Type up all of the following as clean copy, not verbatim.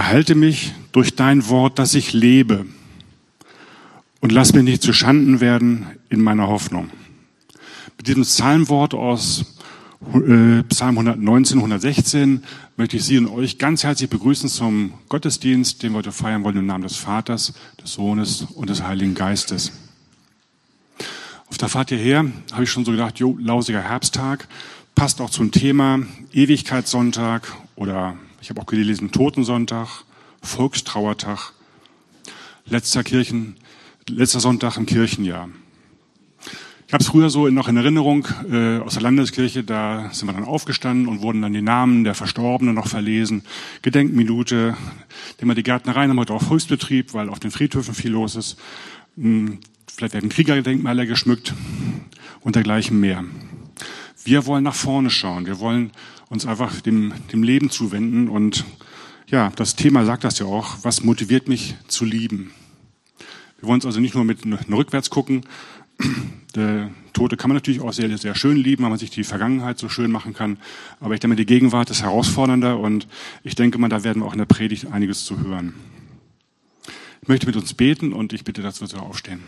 Erhalte mich durch dein Wort, dass ich lebe. Und lass mich nicht zu Schanden werden in meiner Hoffnung. Mit diesem Psalmwort aus Psalm 119, 116 möchte ich Sie und euch ganz herzlich begrüßen zum Gottesdienst, den wir heute feiern wollen im Namen des Vaters, des Sohnes und des Heiligen Geistes. Auf der Fahrt hierher habe ich schon so gedacht, lausiger Herbsttag, passt auch zum Thema Ewigkeitssonntag oder ich habe auch gelesen Totensonntag, Volkstrauertag, letzter Sonntag im Kirchenjahr. Ich habe es früher so noch in Erinnerung aus der Landeskirche, da sind wir dann aufgestanden und wurden dann die Namen der Verstorbenen noch verlesen. Gedenkminute, nehmen wir die Gärtnereien, haben heute auch Volksbetrieb, weil auf den Friedhöfen viel los ist. Vielleicht werden Kriegerdenkmäler geschmückt und dergleichen mehr. Wir wollen nach vorne schauen, wir wollen uns einfach dem Leben zuwenden und ja, das Thema sagt das ja auch, was motiviert mich zu lieben. Wir wollen uns also nicht nur mit rückwärts gucken. Der Tote kann man natürlich auch sehr, sehr schön lieben, weil man sich die Vergangenheit so schön machen kann. Aber ich denke, die Gegenwart ist herausfordernder und ich denke mal, da werden wir auch in der Predigt einiges zu hören. Ich möchte mit uns beten und ich bitte, dass wir so aufstehen.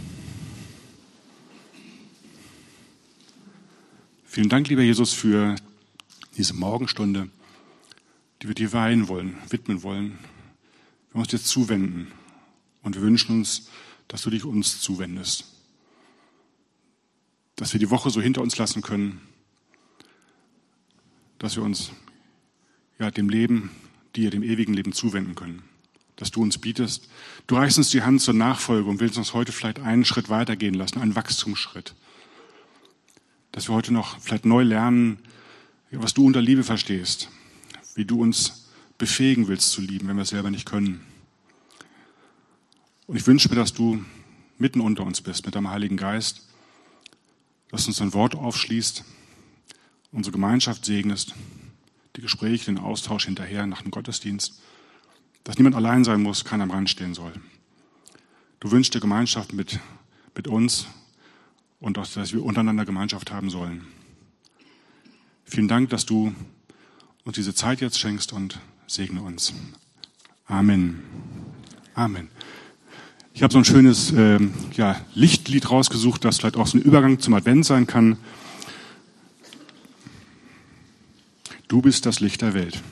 Vielen Dank, lieber Jesus, für diese Morgenstunde, die wir dir widmen wollen. Wir uns dir zuwenden und wir wünschen uns, dass du dich uns zuwendest. Dass wir die Woche so hinter uns lassen können, dass wir uns dem Leben, dem ewigen Leben zuwenden können. Dass du uns bietest. Du reichst uns die Hand zur Nachfolge und willst uns heute vielleicht einen Schritt weitergehen lassen, einen Wachstumsschritt. Dass wir heute noch vielleicht neu lernen, was du unter Liebe verstehst, wie du uns befähigen willst zu lieben, wenn wir es selber nicht können. Und ich wünsche mir, dass du mitten unter uns bist mit deinem Heiligen Geist, dass du uns dein Wort aufschließt, unsere Gemeinschaft segnest, die Gespräche, den Austausch hinterher nach dem Gottesdienst, dass niemand allein sein muss, keiner am Rand stehen soll. Du wünschst dir Gemeinschaft mit uns und auch, dass wir untereinander Gemeinschaft haben sollen. Vielen Dank, dass du uns diese Zeit jetzt schenkst und segne uns. Amen. Amen. Ich habe so ein schönes Lichtlied rausgesucht, das vielleicht auch so ein Übergang zum Advent sein kann. Du bist das Licht der Welt.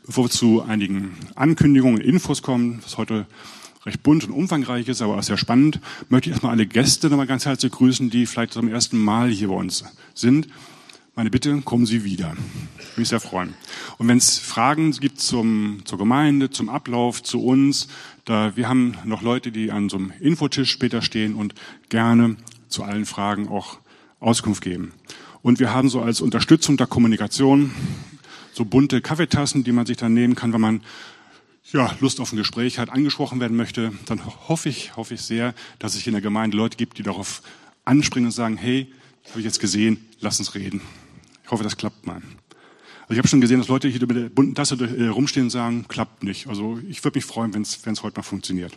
Bevor wir zu einigen Ankündigungen und Infos kommen, was heute recht bunt und umfangreich ist, aber auch sehr spannend, möchte ich erstmal alle Gäste nochmal ganz herzlich grüßen, die vielleicht zum ersten Mal hier bei uns sind. Meine Bitte, kommen Sie wieder. Würde mich sehr freuen. Und wenn es Fragen gibt zur Gemeinde, zum Ablauf, zu uns, wir haben noch Leute, die an so einem Infotisch später stehen und gerne zu allen Fragen auch Auskunft geben. Und wir haben so als Unterstützung der Kommunikation so bunte Kaffeetassen, die man sich dann nehmen kann, wenn man Lust auf ein Gespräch hat, angesprochen werden möchte. Dann hoffe ich sehr, dass es in der Gemeinde Leute gibt, die darauf anspringen und sagen, hey, habe ich jetzt gesehen, lass uns reden. Ich hoffe, das klappt mal. Also ich habe schon gesehen, dass Leute hier mit der bunten Tasse rumstehen und sagen, klappt nicht. Also ich würde mich freuen, wenn es heute mal funktioniert.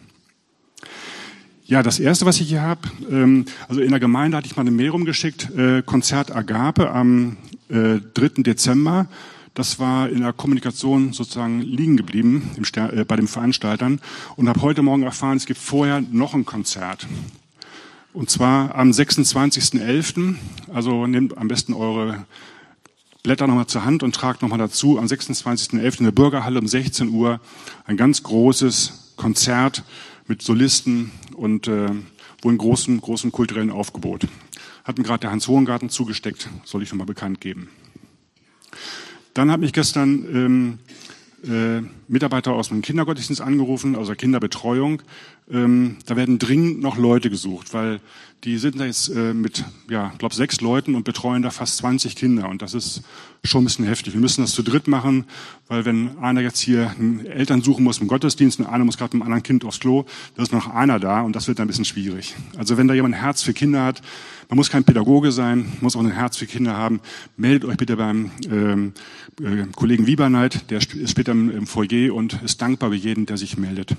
Ja, das Erste, was ich hier habe, also in der Gemeinde hatte ich mal eine Mail rumgeschickt, Konzert Agape am 3. Dezember. Das war in der Kommunikation sozusagen liegen geblieben bei den Veranstaltern und habe heute Morgen erfahren, es gibt vorher noch ein Konzert. Und zwar am 26.11., also nehmt am besten eure Blätter nochmal zur Hand und tragt nochmal dazu, am 26.11. in der Bürgerhalle um 16 Uhr ein ganz großes Konzert mit Solisten und wohl einen großen kulturellen Aufgebot. Hat mir gerade der Hans Hohengarten zugesteckt, soll ich nochmal bekannt geben. Dann hat mich gestern Mitarbeiter aus dem Kindergottesdienst angerufen, aus der Kinderbetreuung. Da werden dringend noch Leute gesucht, weil die sind da jetzt mit, ich glaube 6 Leuten und betreuen da fast 20 Kinder. Und das ist schon ein bisschen heftig. Wir müssen das zu dritt machen, weil wenn einer jetzt hier Eltern suchen muss im Gottesdienst und einer muss gerade mit einem anderen Kind aufs Klo, da ist noch einer da und das wird dann ein bisschen schwierig. Also wenn da jemand ein Herz für Kinder hat, man muss kein Pädagoge sein, muss auch ein Herz für Kinder haben, meldet euch bitte beim Kollegen Wieberneit, der ist später im Foyer und ist dankbar bei jedem, der sich meldet.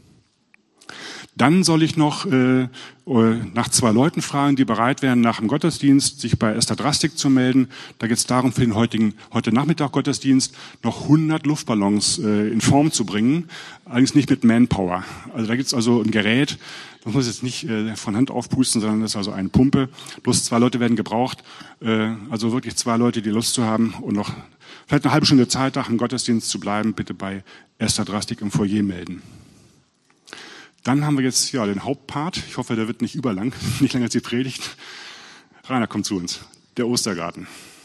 Dann soll ich noch nach 2 Leuten fragen, die bereit wären, nach dem Gottesdienst sich bei Esther Drastik zu melden. Da geht es darum, für den heute Nachmittag Gottesdienst noch 100 Luftballons in Form zu bringen, allerdings nicht mit Manpower. Also da gibt es also ein Gerät, das muss jetzt nicht von Hand aufpusten, sondern das ist also eine Pumpe. Bloß 2 Leute werden gebraucht, also wirklich 2 Leute, die Lust zu haben und noch vielleicht eine halbe Stunde Zeit nach dem Gottesdienst zu bleiben, bitte bei Esther Drastik im Foyer melden. Dann haben wir jetzt den Hauptpart. Ich hoffe, der wird nicht überlang, nicht länger als die Predigt. Rainer kommt zu uns. Der Ostergarten.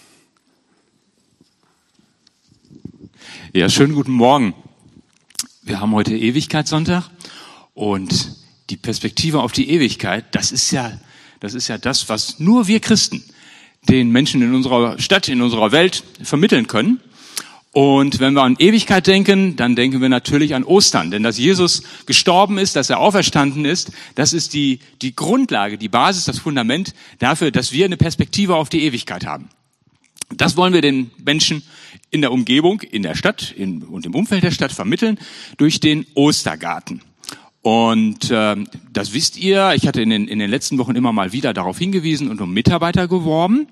Ja, schönen guten Morgen. Wir haben heute Ewigkeitssonntag und die Perspektive auf die Ewigkeit, das ist ja das, was nur wir Christen den Menschen in unserer Stadt, in unserer Welt vermitteln können. Und wenn wir an Ewigkeit denken, dann denken wir natürlich an Ostern. Denn dass Jesus gestorben ist, dass er auferstanden ist, das ist die Grundlage, die Basis, das Fundament dafür, dass wir eine Perspektive auf die Ewigkeit haben. Das wollen wir den Menschen in der Umgebung, in der Stadt und im Umfeld der Stadt vermitteln durch den Ostergarten. Und das wisst ihr, ich hatte in den letzten Wochen immer mal wieder darauf hingewiesen und um Mitarbeiter geworben.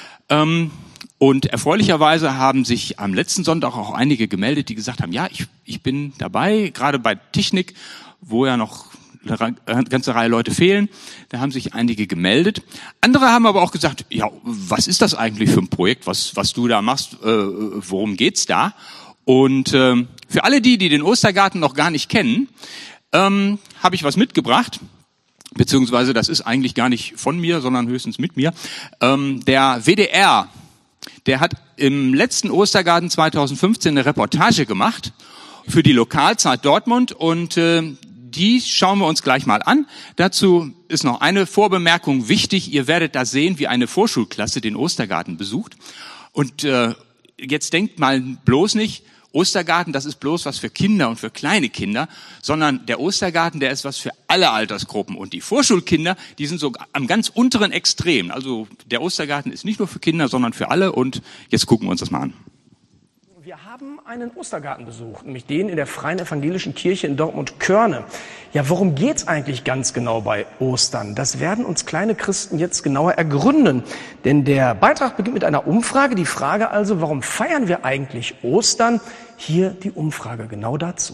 Und erfreulicherweise haben sich am letzten Sonntag auch einige gemeldet, die gesagt haben, ja, ich bin dabei, gerade bei Technik, wo ja noch eine ganze Reihe Leute fehlen. Da haben sich einige gemeldet. Andere haben aber auch gesagt, ja, was ist das eigentlich für ein Projekt, was du da machst, worum geht's da? Und für alle die den Ostergarten noch gar nicht kennen, habe ich was mitgebracht. Beziehungsweise das ist eigentlich gar nicht von mir, sondern höchstens mit mir. Der WDR, der hat im letzten Ostergarten 2015 eine Reportage gemacht für die Lokalzeit Dortmund und die schauen wir uns gleich mal an. Dazu ist noch eine Vorbemerkung wichtig. Ihr werdet da sehen, wie eine Vorschulklasse den Ostergarten besucht. Und jetzt denkt mal bloß nicht, Ostergarten, das ist bloß was für Kinder und für kleine Kinder, sondern der Ostergarten, der ist was für alle Altersgruppen. Und die Vorschulkinder, die sind so am ganz unteren Extrem. Also der Ostergarten ist nicht nur für Kinder, sondern für alle. Und jetzt gucken wir uns das mal an. Wir haben einen Ostergarten besucht, nämlich den in der Freien Evangelischen Kirche in Dortmund-Körne. Ja, worum geht's eigentlich ganz genau bei Ostern? Das werden uns kleine Christen jetzt genauer ergründen. Denn der Beitrag beginnt mit einer Umfrage. Die Frage also, warum feiern wir eigentlich Ostern? Hier die Umfrage genau dazu.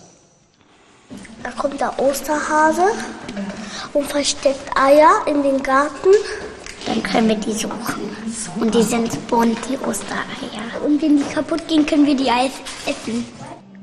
Da kommt der Osterhase und versteckt Eier in den Garten. Dann können wir die suchen. Und die sind bunt, die Ostereier. Und wenn die kaputt gehen, können wir die Eier essen.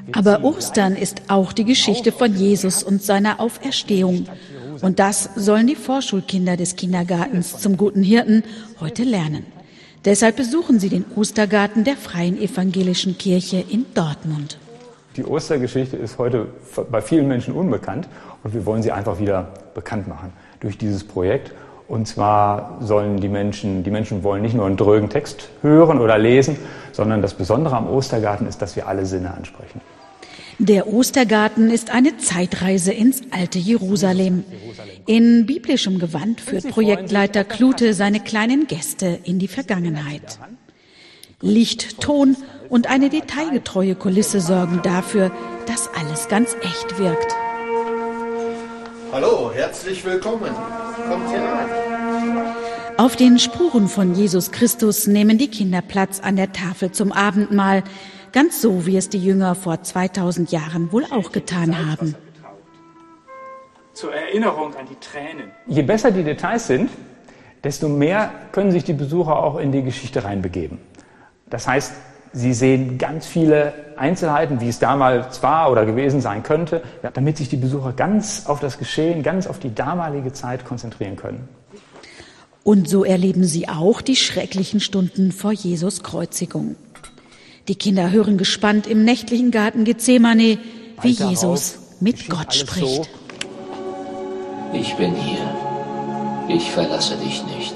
Aber Ostern ist auch die Geschichte von Jesus und seiner Auferstehung. Und das sollen die Vorschulkinder des Kindergartens zum Guten Hirten heute lernen. Deshalb besuchen sie den Ostergarten der Freien Evangelischen Kirche in Dortmund. Die Ostergeschichte ist heute bei vielen Menschen unbekannt und wir wollen sie einfach wieder bekannt machen durch dieses Projekt. Und zwar sollen die Menschen wollen nicht nur einen drögen Text hören oder lesen, sondern das Besondere am Ostergarten ist, dass wir alle Sinne ansprechen. Der Ostergarten ist eine Zeitreise ins alte Jerusalem. In biblischem Gewand führt Projektleiter Klute seine kleinen Gäste in die Vergangenheit. Licht, Ton und eine detailgetreue Kulisse sorgen dafür, dass alles ganz echt wirkt. Hallo, herzlich willkommen. Kommt herein. Auf den Spuren von Jesus Christus nehmen die Kinder Platz an der Tafel zum Abendmahl, ganz so, wie es die Jünger vor 2000 Jahren wohl auch getan haben. Zur Erinnerung an die Tränen. Je besser die Details sind, desto mehr können sich die Besucher auch in die Geschichte reinbegeben. Das heißt, sie sehen ganz viele Einzelheiten, wie es damals war oder gewesen sein könnte, damit sich die Besucher ganz auf das Geschehen, ganz auf die damalige Zeit konzentrieren können. Und so erleben sie auch die schrecklichen Stunden vor Jesus Kreuzigung. Die Kinder hören gespannt im nächtlichen Garten Gethsemane, wie Jesus mit Gott spricht. Ich bin hier. Ich verlasse dich nicht.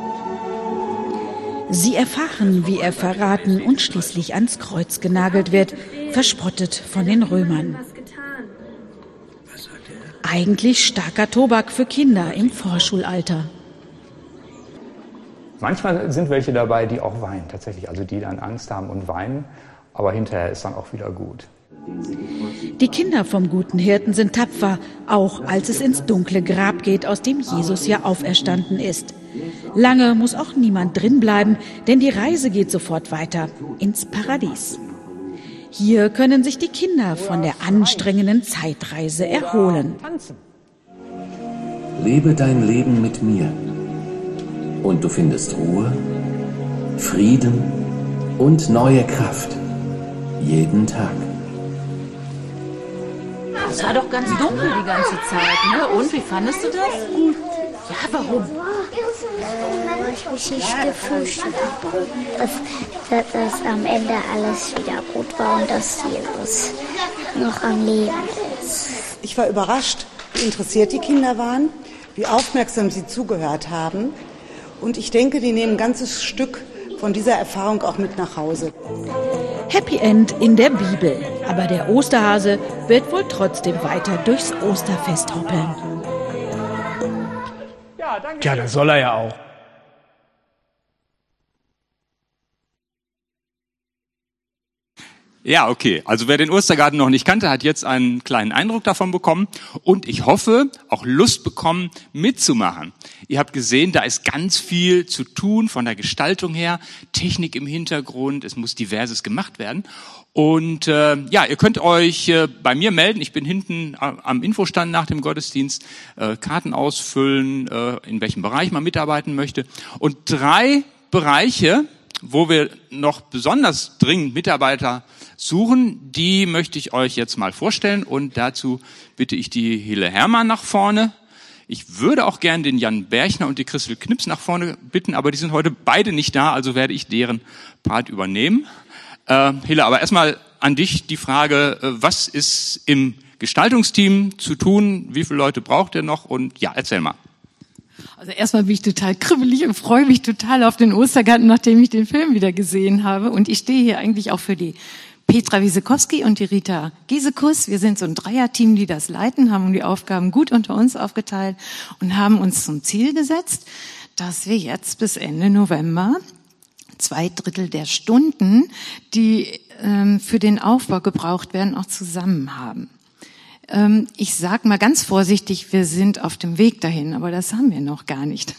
Sie erfahren, wie er verraten und schließlich ans Kreuz genagelt wird, verspottet von den Römern. Eigentlich starker Tobak für Kinder im Vorschulalter. Manchmal sind welche dabei, die auch weinen, tatsächlich, also die dann Angst haben und weinen, aber hinterher ist dann auch wieder gut. Die Kinder vom Guten Hirten sind tapfer, auch als es ins dunkle Grab geht, aus dem Jesus ja auferstanden ist. Lange muss auch niemand drin bleiben, denn die Reise geht sofort weiter ins Paradies. Hier können sich die Kinder von der anstrengenden Zeitreise erholen. Lebe dein Leben mit mir und du findest Ruhe, Frieden und neue Kraft. Jeden Tag. Es war doch ganz dunkel die ganze Zeit, ne? Und, wie fandest du das? Gut. Ja, warum? Weil ich mich nicht gefürchtet habe. Dass am Ende alles wieder gut war und dass Jesus noch am Leben ist. Ich war überrascht, wie interessiert die Kinder waren, wie aufmerksam sie zugehört haben. Und ich denke, die nehmen ein ganzes Stück von dieser Erfahrung auch mit nach Hause. Happy End in der Bibel, aber der Osterhase wird wohl trotzdem weiter durchs Osterfest hoppeln. Ja, das soll er ja auch. Ja, okay. Also wer den Ostergarten noch nicht kannte, hat jetzt einen kleinen Eindruck davon bekommen und ich hoffe, auch Lust bekommen, mitzumachen. Ihr habt gesehen, da ist ganz viel zu tun von der Gestaltung her, Technik im Hintergrund, es muss Diverses gemacht werden. Und ja, ihr könnt euch bei mir melden. Ich bin hinten am Infostand nach dem Gottesdienst, Karten ausfüllen, in welchem Bereich man mitarbeiten möchte. Und 3 Bereiche, wo wir noch besonders dringend Mitarbeiter suchen, die möchte ich euch jetzt mal vorstellen. Und dazu bitte ich die Hille Hermann nach vorne. Ich würde auch gern den Jan Berchner und die Christel Knips nach vorne bitten, aber die sind heute beide nicht da, also werde ich deren Part übernehmen. Hille, aber erstmal an dich die Frage, was ist im Gestaltungsteam zu tun? Wie viele Leute braucht ihr noch? Und ja, erzähl mal. Also erstmal bin ich total kribbelig und freue mich total auf den Ostergarten, nachdem ich den Film wieder gesehen habe. Und ich stehe hier eigentlich auch für die Petra Wiesekowski und die Rita Giesekus. Wir sind so ein Dreierteam, die das leiten, haben die Aufgaben gut unter uns aufgeteilt und haben uns zum Ziel gesetzt, dass wir jetzt bis Ende November 2/3 der Stunden, die für den Aufbau gebraucht werden, auch zusammen haben. Ich sage mal ganz vorsichtig, wir sind auf dem Weg dahin, aber das haben wir noch gar nicht.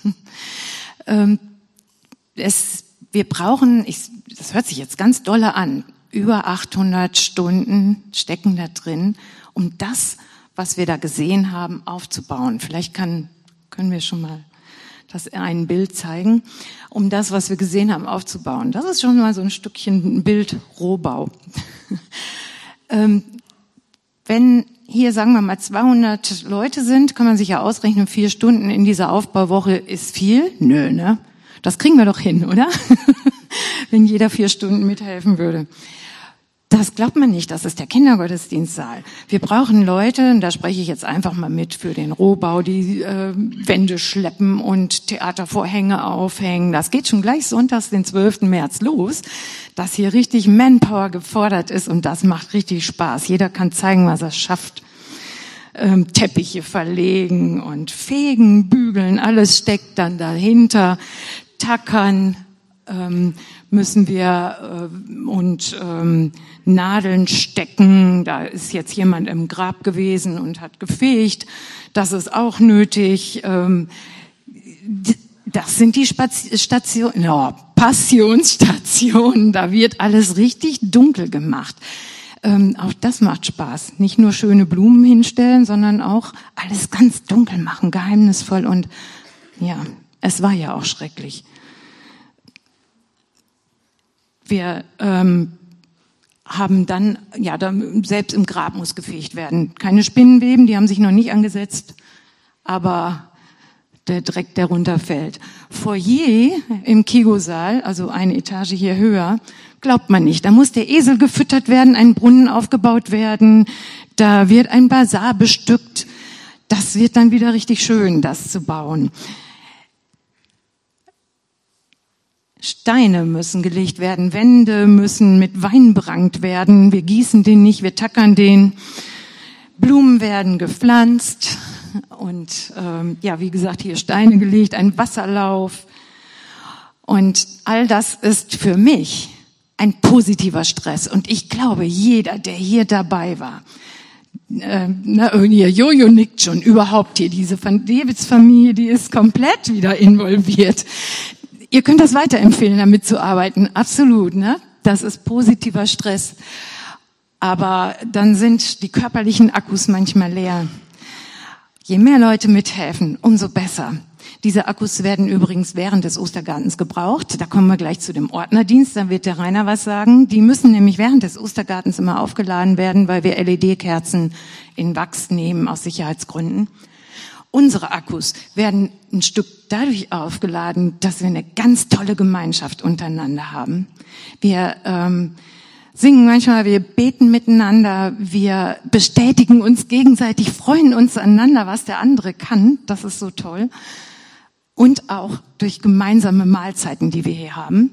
Wir brauchen, das hört sich jetzt ganz dolle an, über 800 Stunden stecken da drin, um das, was wir da gesehen haben, aufzubauen. Vielleicht können wir schon mal ein Bild zeigen, um das, was wir gesehen haben, aufzubauen. Das ist schon mal so ein Stückchen Bildrohbau. Wenn hier, sagen wir mal, 200 Leute sind, kann man sich ja ausrechnen, 4 Stunden in dieser Aufbauwoche ist viel. Nö, ne? Das kriegen wir doch hin, oder? Wenn jeder 4 Stunden mithelfen würde. Das glaubt man nicht, das ist der Kindergottesdienstsaal. Wir brauchen Leute, und da spreche ich jetzt einfach mal mit, für den Rohbau, die Wände schleppen und Theatervorhänge aufhängen. Das geht schon gleich sonntags, den 12. März los, dass hier richtig Manpower gefordert ist und das macht richtig Spaß. Jeder kann zeigen, was er schafft. Teppiche verlegen und fegen, bügeln, alles steckt dann dahinter. Tackern müssen wir und Nadeln stecken. Da ist jetzt jemand im Grab gewesen und hat gefegt. Das ist auch nötig. Das sind die Passionsstationen. Da wird alles richtig dunkel gemacht. Auch das macht Spaß. Nicht nur schöne Blumen hinstellen, sondern auch alles ganz dunkel machen, geheimnisvoll. Und ja, es war ja auch schrecklich. Wir haben dann, selbst im Grab muss gefegt werden. Keine Spinnenweben, die haben sich noch nicht angesetzt, aber der Dreck, der runterfällt. Foyer im Kigo-Saal, also eine Etage hier höher, glaubt man nicht. Da muss der Esel gefüttert werden, ein Brunnen aufgebaut werden, da wird ein Basar bestückt. Das wird dann wieder richtig schön, das zu bauen. Steine müssen gelegt werden, Wände müssen mit Wein berankt werden. Wir gießen den nicht, wir tackern den. Blumen werden gepflanzt und wie gesagt, hier Steine gelegt, ein Wasserlauf. Und all das ist für mich ein positiver Stress. Und ich glaube, jeder, der hier dabei war, Jojo nickt schon, überhaupt hier, diese Van Dewitz-Familie, die ist komplett wieder involviert. Ihr könnt das weiterempfehlen, damit zu arbeiten. Absolut, ne? Das ist positiver Stress. Aber dann sind die körperlichen Akkus manchmal leer. Je mehr Leute mithelfen, umso besser. Diese Akkus werden übrigens während des Ostergartens gebraucht. Da kommen wir gleich zu dem Ordnerdienst, da wird der Rainer was sagen. Die müssen nämlich während des Ostergartens immer aufgeladen werden, weil wir LED-Kerzen in Wachs nehmen aus Sicherheitsgründen. Unsere Akkus werden ein Stück dadurch aufgeladen, dass wir eine ganz tolle Gemeinschaft untereinander haben. Wir singen manchmal, wir beten miteinander, wir bestätigen uns gegenseitig, freuen uns aneinander, was der andere kann. Das ist so toll. Und auch durch gemeinsame Mahlzeiten, die wir hier haben.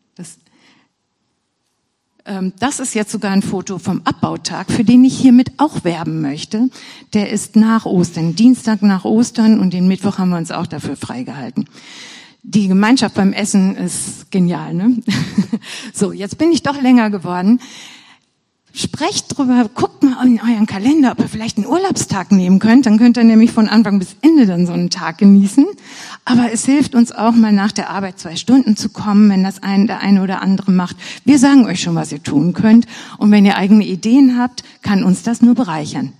Das ist jetzt sogar ein Foto vom Abbautag, für den ich hiermit auch werben möchte. Der ist nach Ostern, Dienstag nach Ostern, und den Mittwoch haben wir uns auch dafür freigehalten. Die Gemeinschaft beim Essen ist genial, ne? So, jetzt bin ich doch länger geworden. Sprecht drüber, guckt mal in euren Kalender, ob ihr vielleicht einen Urlaubstag nehmen könnt. Dann könnt ihr nämlich von Anfang bis Ende dann so einen Tag genießen. Aber es hilft uns auch mal nach der Arbeit 2 Stunden zu kommen, wenn das der eine oder andere macht. Wir sagen euch schon, was ihr tun könnt. Und wenn ihr eigene Ideen habt, kann uns das nur bereichern.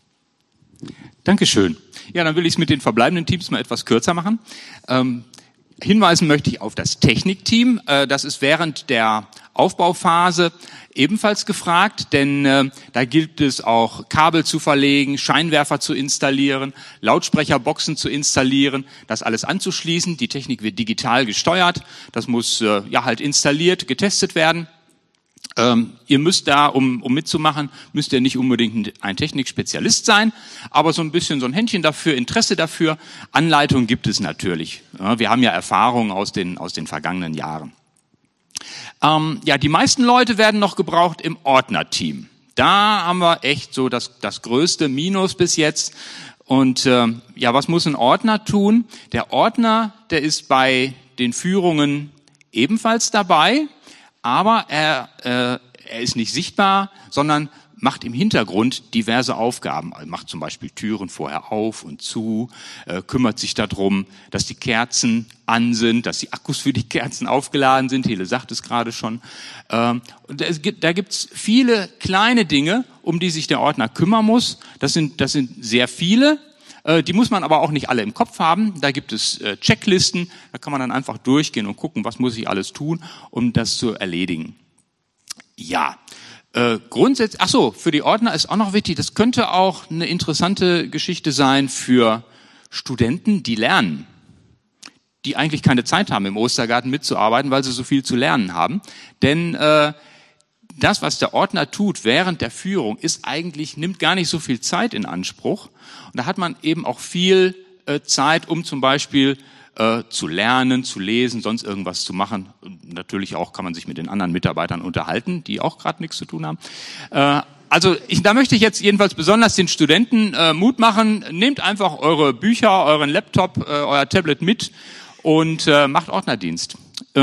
Dankeschön. Ja, dann will ich es mit den verbleibenden Teams mal etwas kürzer machen. Hinweisen möchte ich auf das Technikteam. Das ist während der Aufbauphase ebenfalls gefragt, denn da gilt es auch, Kabel zu verlegen, Scheinwerfer zu installieren, Lautsprecherboxen zu installieren, das alles anzuschließen. Die Technik wird digital gesteuert, das muss halt installiert, getestet werden. Ihr müsst da, um mitzumachen, müsst ihr nicht unbedingt ein Technikspezialist sein, aber so ein bisschen so ein Händchen dafür, Interesse dafür. Anleitung gibt es natürlich. Ja, wir haben ja Erfahrungen aus den vergangenen Jahren. Die meisten Leute werden noch gebraucht im Ordnerteam. Da haben wir echt so das größte Minus bis jetzt. Und was muss ein Ordner tun? Der Ordner, der ist bei den Führungen ebenfalls dabei. Aber er ist nicht sichtbar, sondern macht im Hintergrund diverse Aufgaben. Er macht zum Beispiel Türen vorher auf und zu, kümmert sich darum, dass die Kerzen an sind, dass die Akkus für die Kerzen aufgeladen sind. Hele sagt es gerade schon. Und da gibt's viele kleine Dinge, um die sich der Ordner kümmern muss. Das sind sehr viele. Die muss man aber auch nicht alle im Kopf haben. Da gibt es Checklisten, da kann man dann einfach durchgehen und gucken, was muss ich alles tun, um das zu erledigen. Ja, Grundsätzlich, für die Ordner ist auch noch wichtig, das könnte auch eine interessante Geschichte sein für Studenten, die lernen, die eigentlich keine Zeit haben, im Ostergarten mitzuarbeiten, weil sie so viel zu lernen haben. Denn das, was der Ordner tut während der Führung, nimmt gar nicht so viel Zeit in Anspruch. Und da hat man eben auch viel Zeit, um zum Beispiel zu lernen, zu lesen, sonst irgendwas zu machen. Und natürlich auch kann man sich mit den anderen Mitarbeitern unterhalten, die auch gerade nichts zu tun haben. Da möchte ich jetzt jedenfalls besonders den Studenten Mut machen. Nehmt einfach eure Bücher, euren Laptop, euer Tablet mit und macht Ordnerdienst.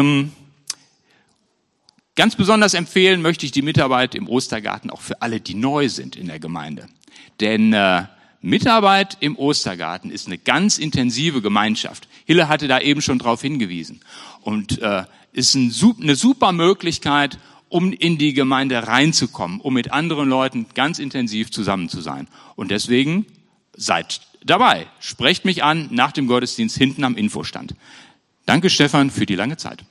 Ganz besonders empfehlen möchte ich die Mitarbeit im Ostergarten auch für alle, die neu sind in der Gemeinde. Denn Mitarbeit im Ostergarten ist eine ganz intensive Gemeinschaft. Hille hatte da eben schon drauf hingewiesen. Und ist eine super Möglichkeit, um in die Gemeinde reinzukommen, um mit anderen Leuten ganz intensiv zusammen zu sein. Und deswegen seid dabei. Sprecht mich an nach dem Gottesdienst hinten am Infostand. Danke, Stefan, für die lange Zeit.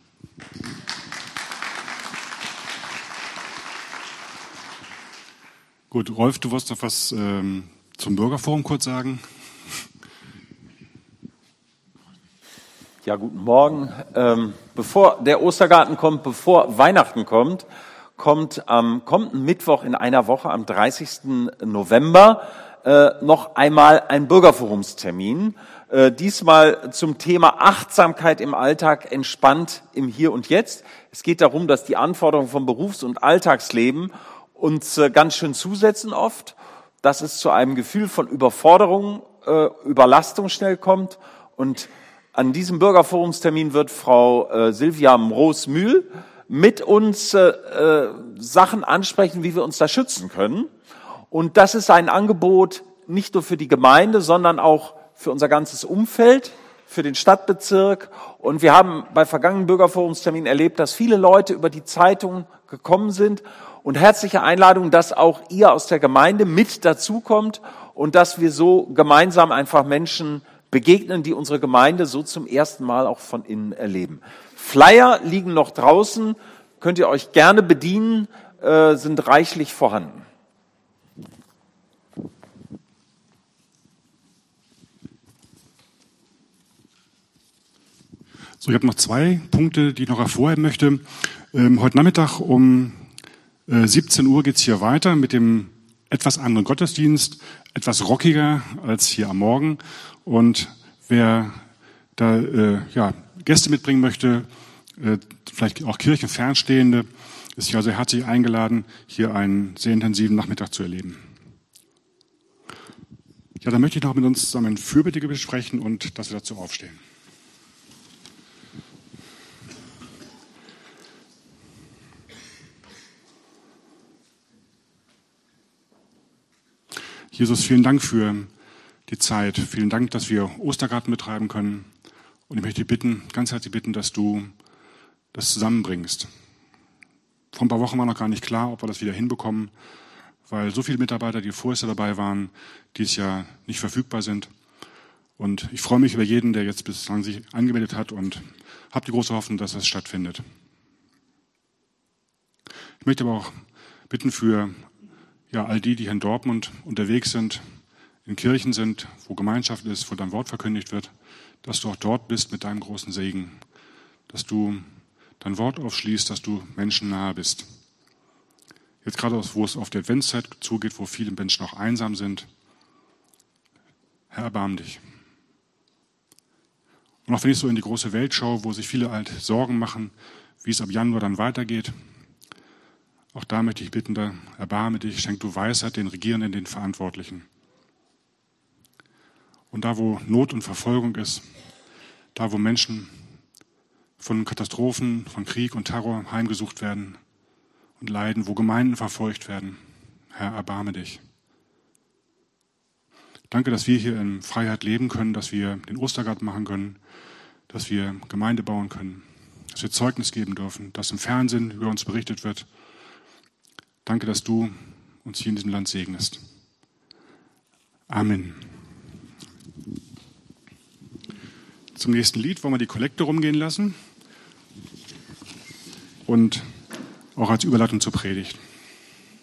Gut, Rolf, du wolltest noch was zum Bürgerforum kurz sagen? Ja, guten Morgen. Bevor der Ostergarten kommt, bevor Weihnachten kommt am kommenden Mittwoch in einer Woche, am 30. November, noch einmal ein Bürgerforumstermin. Diesmal zum Thema Achtsamkeit im Alltag, entspannt im Hier und Jetzt. Es geht darum, dass die Anforderungen vom Berufs- und Alltagsleben uns ganz schön zusetzen oft, dass es zu einem Gefühl von Überforderung, Überlastung schnell kommt. Und an diesem Bürgerforumstermin wird Frau Silvia Mroos-Mühl mit uns Sachen ansprechen, wie wir uns da schützen können. Und das ist ein Angebot nicht nur für die Gemeinde, sondern auch für unser ganzes Umfeld, für den Stadtbezirk. Und wir haben bei vergangenen Bürgerforumsterminen erlebt, dass viele Leute über die Zeitung gekommen sind. Und herzliche Einladung, dass auch ihr aus der Gemeinde mit dazukommt und dass wir so gemeinsam einfach Menschen begegnen, die unsere Gemeinde so zum ersten Mal auch von innen erleben. Flyer liegen noch draußen, könnt ihr euch gerne bedienen, sind reichlich vorhanden. So, ich habe noch 2 Punkte, die ich noch hervorheben möchte. Heute Nachmittag um 17 Uhr geht's hier weiter mit dem etwas anderen Gottesdienst, etwas rockiger als hier am Morgen. Und wer da Gäste mitbringen möchte, vielleicht auch Kirchenfernstehende, ist hier also herzlich eingeladen, hier einen sehr intensiven Nachmittag zu erleben. Ja, dann möchte ich noch mit uns zusammen Fürbitte besprechen und dass wir dazu aufstehen. Jesus, vielen Dank für die Zeit. Vielen Dank, dass wir Ostergarten betreiben können. Und ich möchte dich bitten, ganz herzlich bitten, dass du das zusammenbringst. Vor ein paar Wochen war noch gar nicht klar, ob wir das wieder hinbekommen, weil so viele Mitarbeiter, die vorher dabei waren, dieses Jahr nicht verfügbar sind. Und ich freue mich über jeden, der jetzt bislang sich angemeldet hat und habe die große Hoffnung, dass das stattfindet. Ich möchte aber auch bitten für all die hier in Dortmund unterwegs sind, in Kirchen sind, wo Gemeinschaft ist, wo dein Wort verkündigt wird, dass du auch dort bist mit deinem großen Segen, dass du dein Wort aufschließt, dass du Menschen nahe bist. Jetzt gerade, wo es auf die Adventszeit zugeht, wo viele Menschen auch einsam sind. Herr, erbarm dich. Und auch wenn ich so in die große Welt schaue, wo sich viele Sorgen machen, wie es ab Januar dann weitergeht, auch da möchte ich bitten, da erbarme dich, schenk du Weisheit den Regierenden, den Verantwortlichen. Und da, wo Not und Verfolgung ist, da, wo Menschen von Katastrophen, von Krieg und Terror heimgesucht werden und leiden, wo Gemeinden verfolgt werden, Herr, erbarme dich. Danke, dass wir hier in Freiheit leben können, dass wir den Ostergarten machen können, dass wir Gemeinde bauen können, dass wir Zeugnis geben dürfen, dass im Fernsehen über uns berichtet wird. Danke, dass du uns hier in diesem Land segnest. Amen. Zum nächsten Lied wollen wir die Kollekte rumgehen lassen und auch als Überleitung zur Predigt.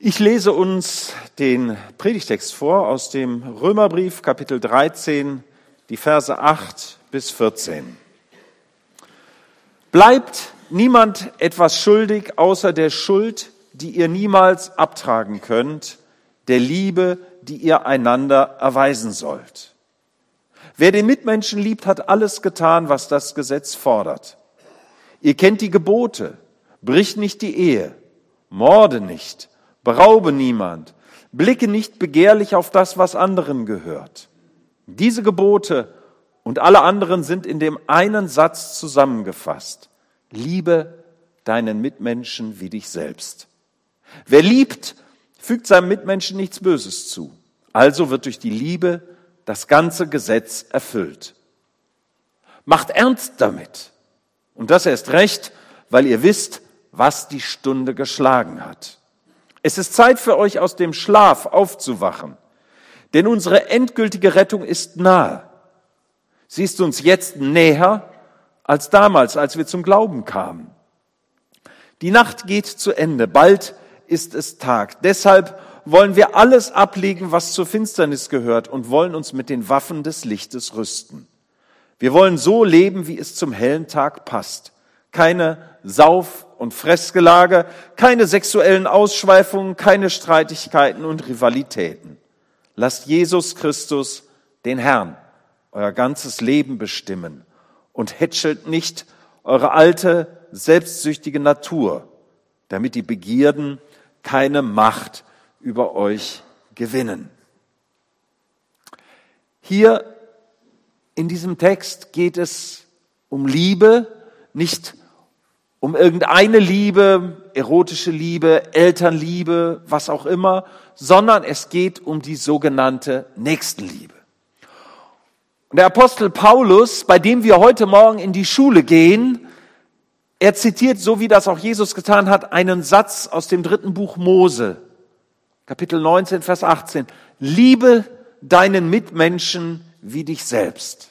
Ich lese uns den Predigtext vor aus dem Römerbrief, Kapitel 13, die Verse 8 bis 14. Bleibt niemand etwas schuldig, außer der Schuld, die ihr niemals abtragen könnt, der Liebe, die ihr einander erweisen sollt. Wer den Mitmenschen liebt, hat alles getan, was das Gesetz fordert. Ihr kennt die Gebote: Brich nicht die Ehe, morde nicht, beraube niemand, blicke nicht begehrlich auf das, was anderen gehört. Diese Gebote und alle anderen sind in dem einen Satz zusammengefasst: Liebe deinen Mitmenschen wie dich selbst. Wer liebt, fügt seinem Mitmenschen nichts Böses zu. Also wird durch die Liebe das ganze Gesetz erfüllt. Macht ernst damit. Und das erst recht, weil ihr wisst, was die Stunde geschlagen hat. Es ist Zeit für euch, aus dem Schlaf aufzuwachen, denn unsere endgültige Rettung ist nahe. Sie ist uns jetzt näher als damals, als wir zum Glauben kamen. Die Nacht geht zu Ende, bald ist es Tag. Deshalb wollen wir alles ablegen, was zur Finsternis gehört, und wollen uns mit den Waffen des Lichtes rüsten. Wir wollen so leben, wie es zum hellen Tag passt. Keine Sauf- und Fressgelage, keine sexuellen Ausschweifungen, keine Streitigkeiten und Rivalitäten. Lasst Jesus Christus, den Herrn, euer ganzes Leben bestimmen und hätschelt nicht eure alte, selbstsüchtige Natur, damit die Begierden keine Macht über euch gewinnen. Hier in diesem Text geht es um Liebe, nicht um irgendeine Liebe, erotische Liebe, Elternliebe, was auch immer, sondern es geht um die sogenannte Nächstenliebe. Und der Apostel Paulus, bei dem wir heute Morgen in die Schule gehen, er zitiert, so wie das auch Jesus getan hat, einen Satz aus dem 3. Buch Mose, Kapitel 19, Vers 18. Liebe deinen Mitmenschen wie dich selbst.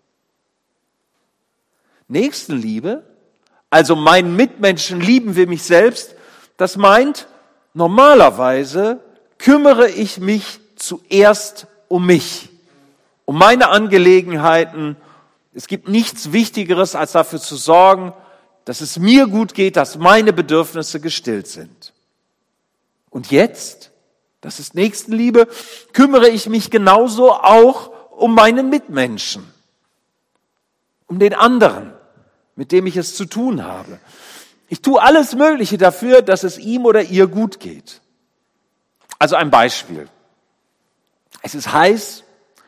Nächstenliebe, also meinen Mitmenschen lieben wie mich selbst, das meint, normalerweise kümmere ich mich zuerst um mich, um meine Angelegenheiten. Es gibt nichts Wichtigeres, als dafür zu sorgen, dass es mir gut geht, dass meine Bedürfnisse gestillt sind. Und jetzt, das ist Nächstenliebe, kümmere ich mich genauso auch um meinen Mitmenschen, um den anderen, mit dem ich es zu tun habe. Ich tue alles Mögliche dafür, dass es ihm oder ihr gut geht. Also ein Beispiel. Es ist heiß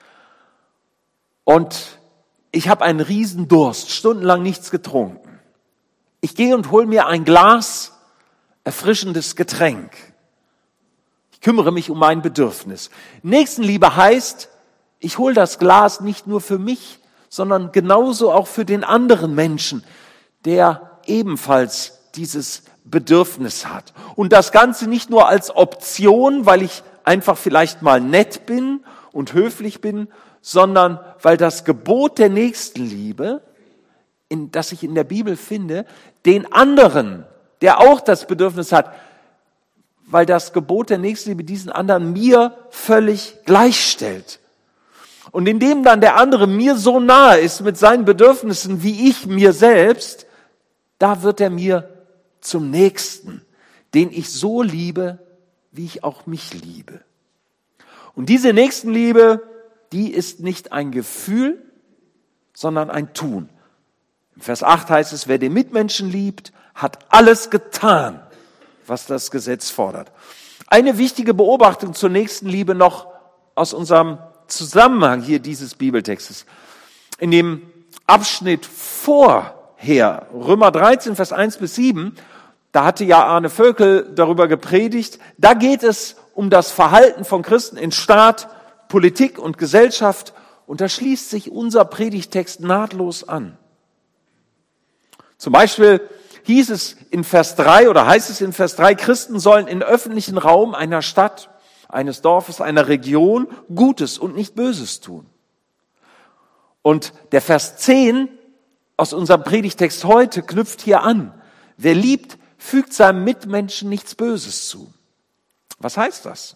und ich habe einen riesen Durst, stundenlang nichts getrunken. Ich gehe und hole mir ein Glas erfrischendes Getränk. Ich kümmere mich um mein Bedürfnis. Nächstenliebe heißt, ich hole das Glas nicht nur für mich, sondern genauso auch für den anderen Menschen, der ebenfalls dieses Bedürfnis hat. Und das Ganze nicht nur als Option, weil ich einfach vielleicht mal nett bin und höflich bin, sondern weil das Gebot der Nächstenliebe, das ich in der Bibel finde, den anderen, der auch das Bedürfnis hat, weil das Gebot der Nächstenliebe diesen anderen mir völlig gleichstellt. Und indem dann der andere mir so nahe ist mit seinen Bedürfnissen wie ich mir selbst, da wird er mir zum Nächsten, den ich so liebe, wie ich auch mich liebe. Und diese Nächstenliebe, die ist nicht ein Gefühl, sondern ein Tun. Im Vers 8 heißt es, wer den Mitmenschen liebt, hat alles getan, was das Gesetz fordert. Eine wichtige Beobachtung zur Nächstenliebe noch aus unserem Zusammenhang hier dieses Bibeltextes. In dem Abschnitt vorher, Römer 13, Vers 1 bis 7, da hatte ja Arne Völkel darüber gepredigt, da geht es um das Verhalten von Christen in Staat, Politik und Gesellschaft, und da schließt sich unser Predigtext nahtlos an. Zum Beispiel hieß es in Vers 3 oder heißt es in Vers 3, Christen sollen im öffentlichen Raum einer Stadt, eines Dorfes, einer Region Gutes und nicht Böses tun. Und der Vers 10 aus unserem Predigtext heute knüpft hier an. Wer liebt, fügt seinem Mitmenschen nichts Böses zu. Was heißt das?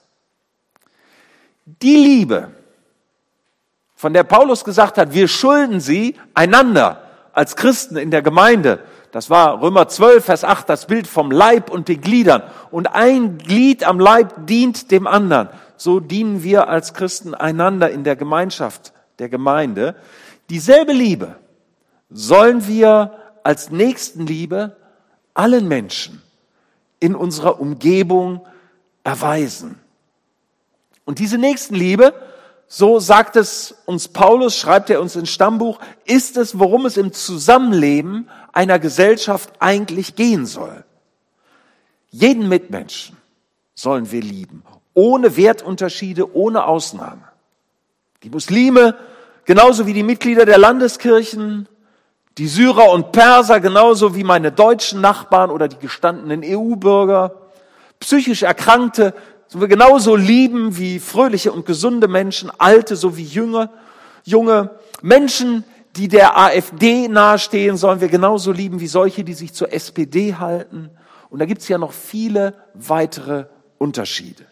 Die Liebe, von der Paulus gesagt hat, wir schulden sie einander als Christen in der Gemeinde. Das war Römer 12, Vers 8, das Bild vom Leib und den Gliedern. Und ein Glied am Leib dient dem anderen. So dienen wir als Christen einander in der Gemeinschaft der Gemeinde. Dieselbe Liebe sollen wir als Nächstenliebe allen Menschen in unserer Umgebung erweisen. Und diese Nächstenliebe, so sagt es uns Paulus, schreibt er uns ins Stammbuch, ist es, worum es im Zusammenleben einer Gesellschaft eigentlich gehen soll. Jeden Mitmenschen sollen wir lieben, ohne Wertunterschiede, ohne Ausnahme. Die Muslime, genauso wie die Mitglieder der Landeskirchen, die Syrer und Perser, genauso wie meine deutschen Nachbarn oder die gestandenen EU-Bürger, psychisch Erkrankte, sollen wir genauso lieben wie fröhliche und gesunde Menschen, alte sowie junge Menschen, die der AfD nahestehen, sollen wir genauso lieben wie solche, die sich zur SPD halten. Und da gibt es ja noch viele weitere Unterschiede.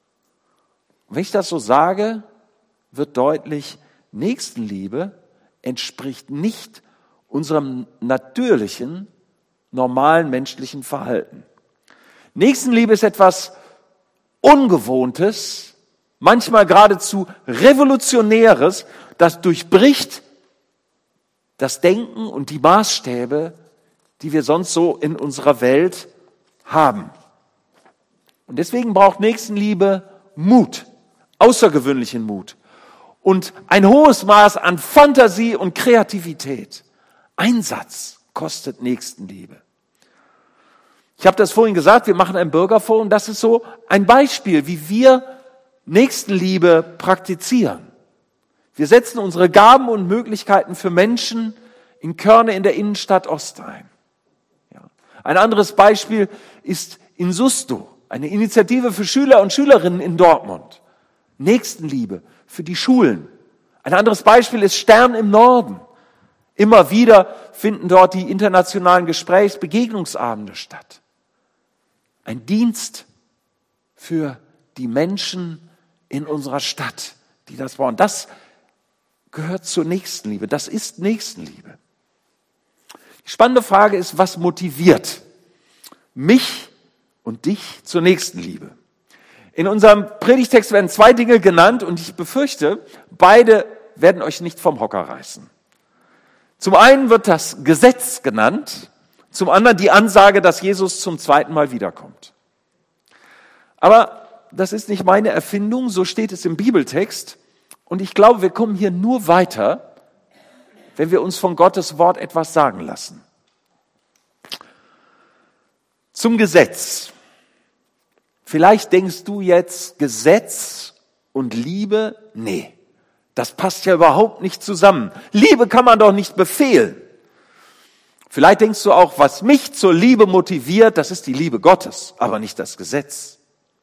Und wenn ich das so sage, wird deutlich, Nächstenliebe entspricht nicht unserem natürlichen, normalen menschlichen Verhalten. Nächstenliebe ist etwas Ungewohntes, manchmal geradezu Revolutionäres, das durchbricht das Denken und die Maßstäbe, die wir sonst so in unserer Welt haben. Und deswegen braucht Nächstenliebe Mut, außergewöhnlichen Mut und ein hohes Maß an Fantasie und Kreativität. Einsatz kostet Nächstenliebe. Ich habe das vorhin gesagt, wir machen ein Bürgerforum, das ist so ein Beispiel, wie wir Nächstenliebe praktizieren. Wir setzen unsere Gaben und Möglichkeiten für Menschen in Körne in der Innenstadt Ost ein. Ja. Ein anderes Beispiel ist Insusto, eine Initiative für Schüler und Schülerinnen in Dortmund. Nächstenliebe für die Schulen. Ein anderes Beispiel ist Stern im Norden. Immer wieder finden dort die internationalen Begegnungsabende statt. Ein Dienst für die Menschen in unserer Stadt, die das brauchen. Das gehört zur Nächstenliebe. Das ist Nächstenliebe. Die spannende Frage ist, was motiviert mich und dich zur Nächstenliebe? In unserem Predigtext werden 2 Dinge genannt und ich befürchte, beide werden euch nicht vom Hocker reißen. Zum einen wird das Gesetz genannt, zum anderen die Ansage, dass Jesus zum 2. Mal wiederkommt. Aber das ist nicht meine Erfindung, so steht es im Bibeltext. Und ich glaube, wir kommen hier nur weiter, wenn wir uns von Gottes Wort etwas sagen lassen. Zum Gesetz. Vielleicht denkst du jetzt, Gesetz und Liebe, nee, das passt ja überhaupt nicht zusammen. Liebe kann man doch nicht befehlen. Vielleicht denkst du auch, was mich zur Liebe motiviert, das ist die Liebe Gottes, aber nicht das Gesetz.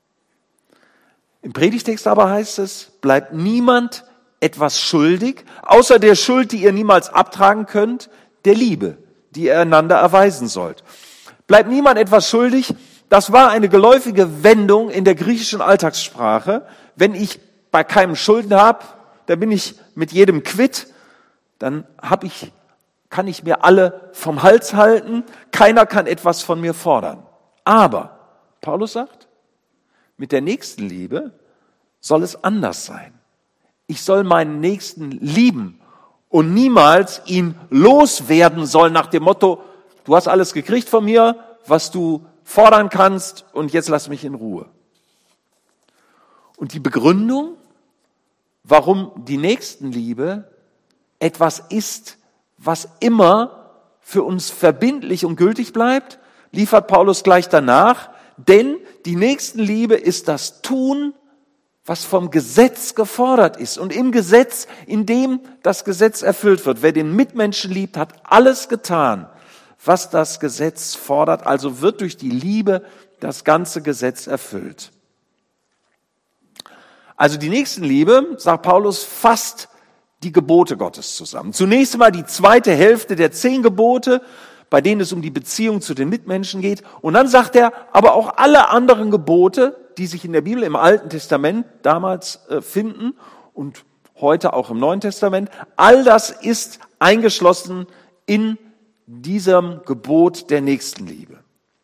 Im Predigtext aber heißt es, bleibt niemand etwas schuldig, außer der Schuld, die ihr niemals abtragen könnt, der Liebe, die ihr einander erweisen sollt. Bleibt niemand etwas schuldig, das war eine geläufige Wendung in der griechischen Alltagssprache. Wenn ich bei keinem Schulden habe, dann bin ich mit jedem quitt, dann kann ich mir alle vom Hals halten, keiner kann etwas von mir fordern. Aber, Paulus sagt, mit der Nächstenliebe soll es anders sein. Ich soll meinen Nächsten lieben und niemals ihn loswerden soll nach dem Motto, du hast alles gekriegt von mir, was du fordern kannst und jetzt lass mich in Ruhe. Und die Begründung, warum die Nächstenliebe etwas ist, was immer für uns verbindlich und gültig bleibt, liefert Paulus gleich danach. Denn die Nächstenliebe ist das Tun, was vom Gesetz gefordert ist. Und im Gesetz, in dem das Gesetz erfüllt wird. Wer den Mitmenschen liebt, hat alles getan, was das Gesetz fordert. Also wird durch die Liebe das ganze Gesetz erfüllt. Also die Nächstenliebe, sagt Paulus, fasst die Gebote Gottes zusammen. Zunächst einmal die zweite Hälfte der 10 Gebote, bei denen es um die Beziehung zu den Mitmenschen geht. Und dann sagt er, aber auch alle anderen Gebote, die sich in der Bibel im Alten Testament damals finden und heute auch im Neuen Testament, all das ist eingeschlossen in diesem Gebot der Nächstenliebe.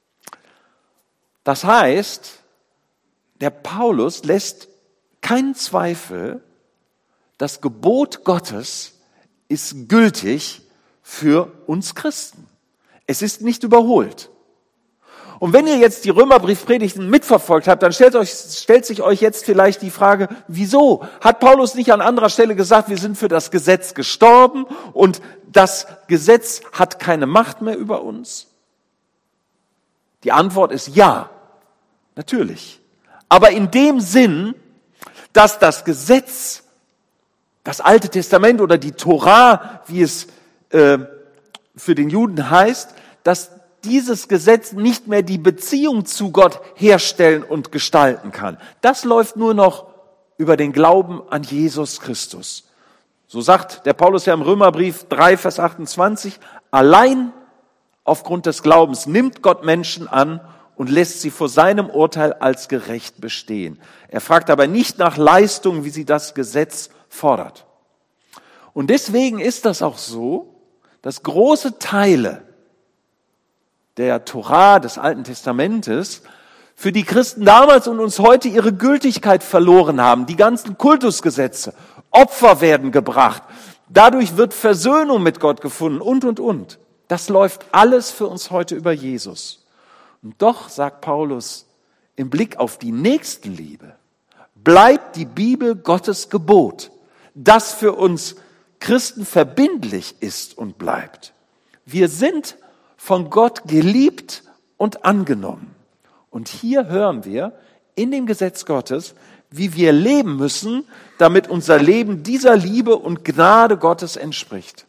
Das heißt, der Paulus lässt keinen Zweifel, das Gebot Gottes ist gültig für uns Christen. Es ist nicht überholt. Und wenn ihr jetzt die Römerbriefpredigten mitverfolgt habt, dann stellt sich euch jetzt vielleicht die Frage, wieso? Hat Paulus nicht an anderer Stelle gesagt, wir sind für das Gesetz gestorben und das Gesetz hat keine Macht mehr über uns? Die Antwort ist ja, natürlich. Aber in dem Sinn, dass das Gesetz, das Alte Testament oder die Torah, wie es für den Juden heißt, dass dieses Gesetz nicht mehr die Beziehung zu Gott herstellen und gestalten kann. Das läuft nur noch über den Glauben an Jesus Christus. So sagt der Paulus ja im Römerbrief 3, Vers 28, allein aufgrund des Glaubens nimmt Gott Menschen an und lässt sie vor seinem Urteil als gerecht bestehen. Er fragt aber nicht nach Leistungen, wie sie das Gesetz fordert. Und deswegen ist das auch so, dass große Teile der Torah, des Alten Testamentes, für die Christen damals und uns heute ihre Gültigkeit verloren haben. Die ganzen Kultusgesetze, Opfer werden gebracht, dadurch wird Versöhnung mit Gott gefunden und. Das läuft alles für uns heute über Jesus. Und doch, sagt Paulus, im Blick auf die Nächstenliebe, bleibt die Bibel Gottes Gebot, das für uns Christen verbindlich ist und bleibt. Wir sind von Gott geliebt und angenommen. Und hier hören wir in dem Gesetz Gottes, wie wir leben müssen, damit unser Leben dieser Liebe und Gnade Gottes entspricht.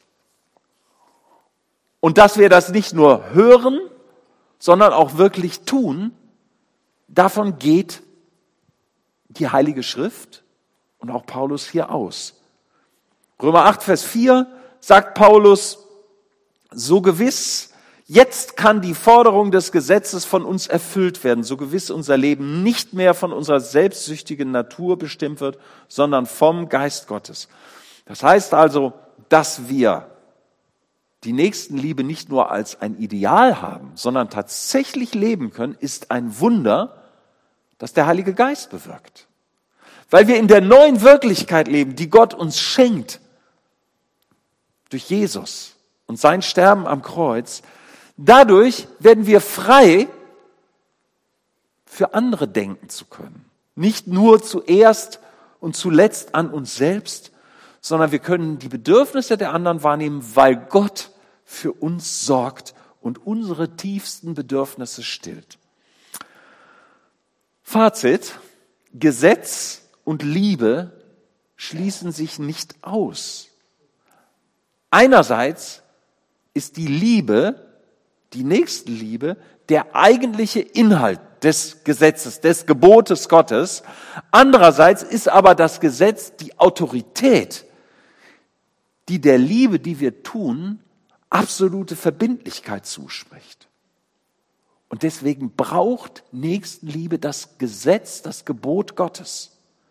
Und dass wir das nicht nur hören, sondern auch wirklich tun, davon geht die Heilige Schrift und auch Paulus hier aus. Römer 8, Vers 4 sagt Paulus, so gewiss, jetzt kann die Forderung des Gesetzes von uns erfüllt werden, so gewiss unser Leben nicht mehr von unserer selbstsüchtigen Natur bestimmt wird, sondern vom Geist Gottes. Das heißt also, dass wir die Nächstenliebe nicht nur als ein Ideal haben, sondern tatsächlich leben können, ist ein Wunder, das der Heilige Geist bewirkt. Weil wir in der neuen Wirklichkeit leben, die Gott uns schenkt, durch Jesus und sein Sterben am Kreuz. Dadurch werden wir frei, für andere denken zu können. Nicht nur zuerst und zuletzt an uns selbst, sondern wir können die Bedürfnisse der anderen wahrnehmen, weil Gott für uns sorgt und unsere tiefsten Bedürfnisse stillt. Fazit: Gesetz und Liebe schließen sich nicht aus. Einerseits ist die Liebe, die Nächstenliebe, der eigentliche Inhalt des Gesetzes, des Gebotes Gottes. Andererseits ist aber das Gesetz die Autorität, die der Liebe, die wir tun, absolute Verbindlichkeit zuspricht. Und deswegen braucht Nächstenliebe das Gesetz, das Gebot Gottes.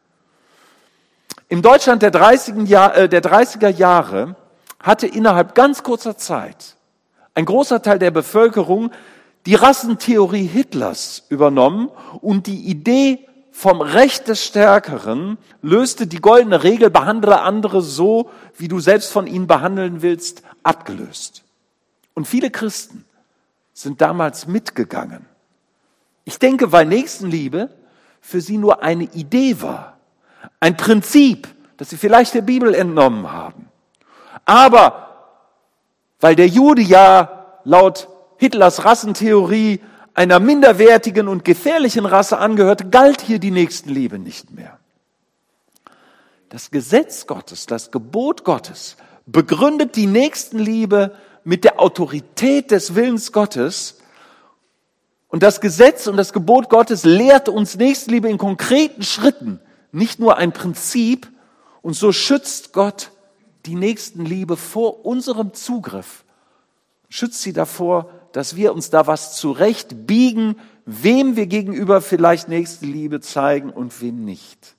Im Deutschland der 30er Jahre hatte innerhalb ganz kurzer Zeit ein großer Teil der Bevölkerung die Rassentheorie Hitlers übernommen und die Idee vom Recht des Stärkeren löste die goldene Regel, behandle andere so, wie du selbst von ihnen behandeln willst, abgelöst. Und viele Christen sind damals mitgegangen. Ich denke, weil Nächstenliebe für sie nur eine Idee war, ein Prinzip, das sie vielleicht der Bibel entnommen haben. Aber weil der Jude ja laut Hitlers Rassentheorie einer minderwertigen und gefährlichen Rasse angehörte, galt hier die Nächstenliebe nicht mehr. Das Gesetz Gottes, das Gebot Gottes begründet die Nächstenliebe mit der Autorität des Willens Gottes. Und das Gesetz und das Gebot Gottes lehrt uns Nächstenliebe in konkreten Schritten, nicht nur ein Prinzip. Und so schützt Gott die Nächstenliebe vor unserem Zugriff, schützt sie davor, dass wir uns da was zurecht biegen, wem wir gegenüber vielleicht Nächstenliebe zeigen und wem nicht.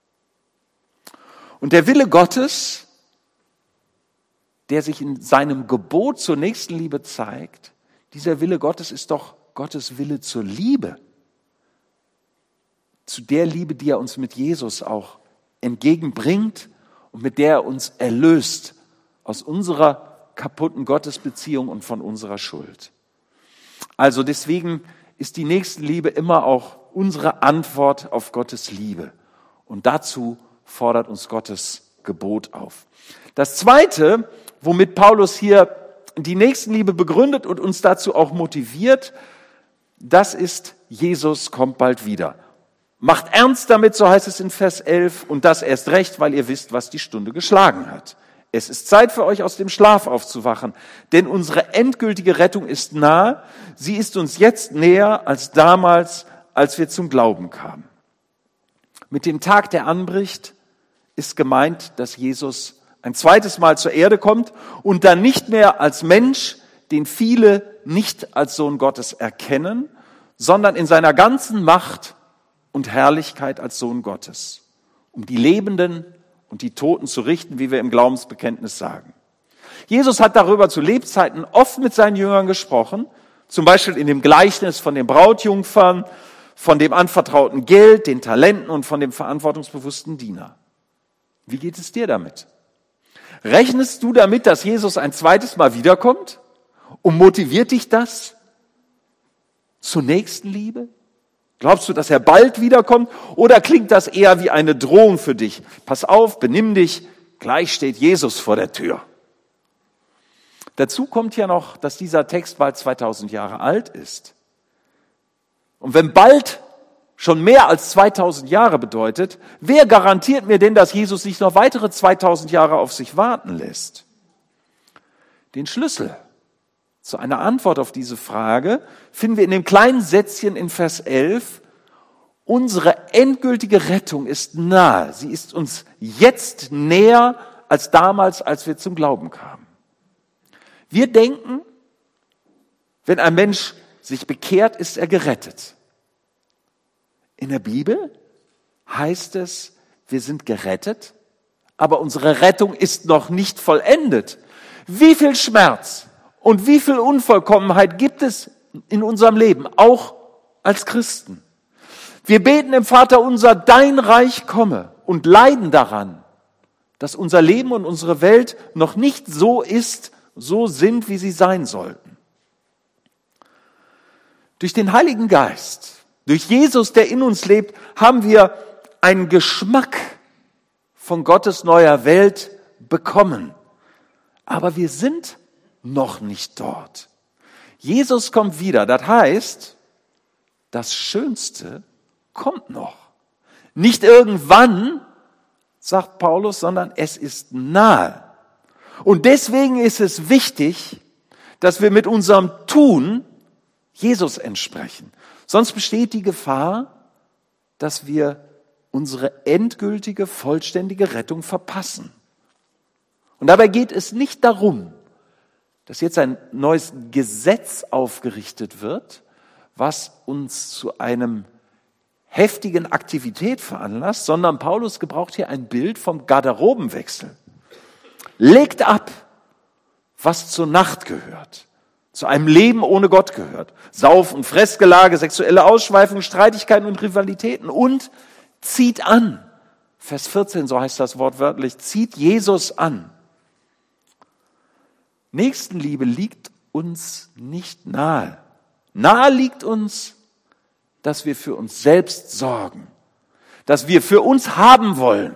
Und der Wille Gottes, der sich in seinem Gebot zur Nächstenliebe zeigt, dieser Wille Gottes ist doch Gottes Wille zur Liebe. Zu der Liebe, die er uns mit Jesus auch entgegenbringt und mit der er uns erlöst aus unserer kaputten Gottesbeziehung und von unserer Schuld. Also deswegen ist die Nächstenliebe immer auch unsere Antwort auf Gottes Liebe. Und dazu fordert uns Gottes Gebot auf. Das Zweite, womit Paulus hier die Nächstenliebe begründet und uns dazu auch motiviert, das ist, Jesus kommt bald wieder. Macht ernst damit, so heißt es in Vers 11, und das erst recht, weil ihr wisst, was die Stunde geschlagen hat. Es ist Zeit für euch, aus dem Schlaf aufzuwachen, denn unsere endgültige Rettung ist nahe. Sie ist uns jetzt näher als damals, als wir zum Glauben kamen. Mit dem Tag, der anbricht, ist gemeint, dass Jesus ein zweites Mal zur Erde kommt und dann nicht mehr als Mensch, den viele nicht als Sohn Gottes erkennen, sondern in seiner ganzen Macht und Herrlichkeit als Sohn Gottes, um die Lebenden und die Toten zu richten, wie wir im Glaubensbekenntnis sagen. Jesus hat darüber zu Lebzeiten oft mit seinen Jüngern gesprochen, zum Beispiel in dem Gleichnis von den Brautjungfern, von dem anvertrauten Geld, den Talenten und von dem verantwortungsbewussten Diener. Wie geht es dir damit? Rechnest du damit, dass Jesus ein zweites Mal wiederkommt? Und motiviert dich das zur Nächstenliebe? Glaubst du, dass er bald wiederkommt? Oder klingt das eher wie eine Drohung für dich? Pass auf, benimm dich, gleich steht Jesus vor der Tür. Dazu kommt ja noch, dass dieser Text bald 2000 Jahre alt ist. Und wenn bald schon mehr als 2000 Jahre bedeutet, wer garantiert mir denn, dass Jesus nicht noch weitere 2000 Jahre auf sich warten lässt? Den Schlüssel zu einer Antwort auf diese Frage finden wir in dem kleinen Sätzchen in Vers 11. Unsere endgültige Rettung ist nahe. Sie ist uns jetzt näher als damals, als wir zum Glauben kamen. Wir denken, wenn ein Mensch sich bekehrt, ist er gerettet. In der Bibel heißt es, wir sind gerettet, aber unsere Rettung ist noch nicht vollendet. Wie viel Schmerz und wie viel Unvollkommenheit gibt es in unserem Leben, auch als Christen? Wir beten im Vaterunser, dein Reich komme, und leiden daran, dass unser Leben und unsere Welt noch nicht so sind, wie sie sein sollten. Durch den Heiligen Geist, durch Jesus, der in uns lebt, haben wir einen Geschmack von Gottes neuer Welt bekommen. Aber wir sind noch nicht dort. Jesus kommt wieder. Das heißt, das Schönste kommt noch. Nicht irgendwann, sagt Paulus, sondern es ist nahe. Und deswegen ist es wichtig, dass wir mit unserem Tun Jesus entsprechen. Sonst besteht die Gefahr, dass wir unsere endgültige, vollständige Rettung verpassen. Und dabei geht es nicht darum, dass jetzt ein neues Gesetz aufgerichtet wird, was uns zu einem heftigen Aktivität veranlasst, sondern Paulus gebraucht hier ein Bild vom Garderobenwechsel. Legt ab, was zur Nacht gehört, zu einem Leben ohne Gott gehört. Sauf- und Fressgelage, sexuelle Ausschweifung, Streitigkeiten und Rivalitäten, und zieht an. Vers 14, so heißt das wortwörtlich, zieht Jesus an. Nächstenliebe liegt uns nicht nahe. Nahe liegt uns, dass wir für uns selbst sorgen, dass wir für uns haben wollen.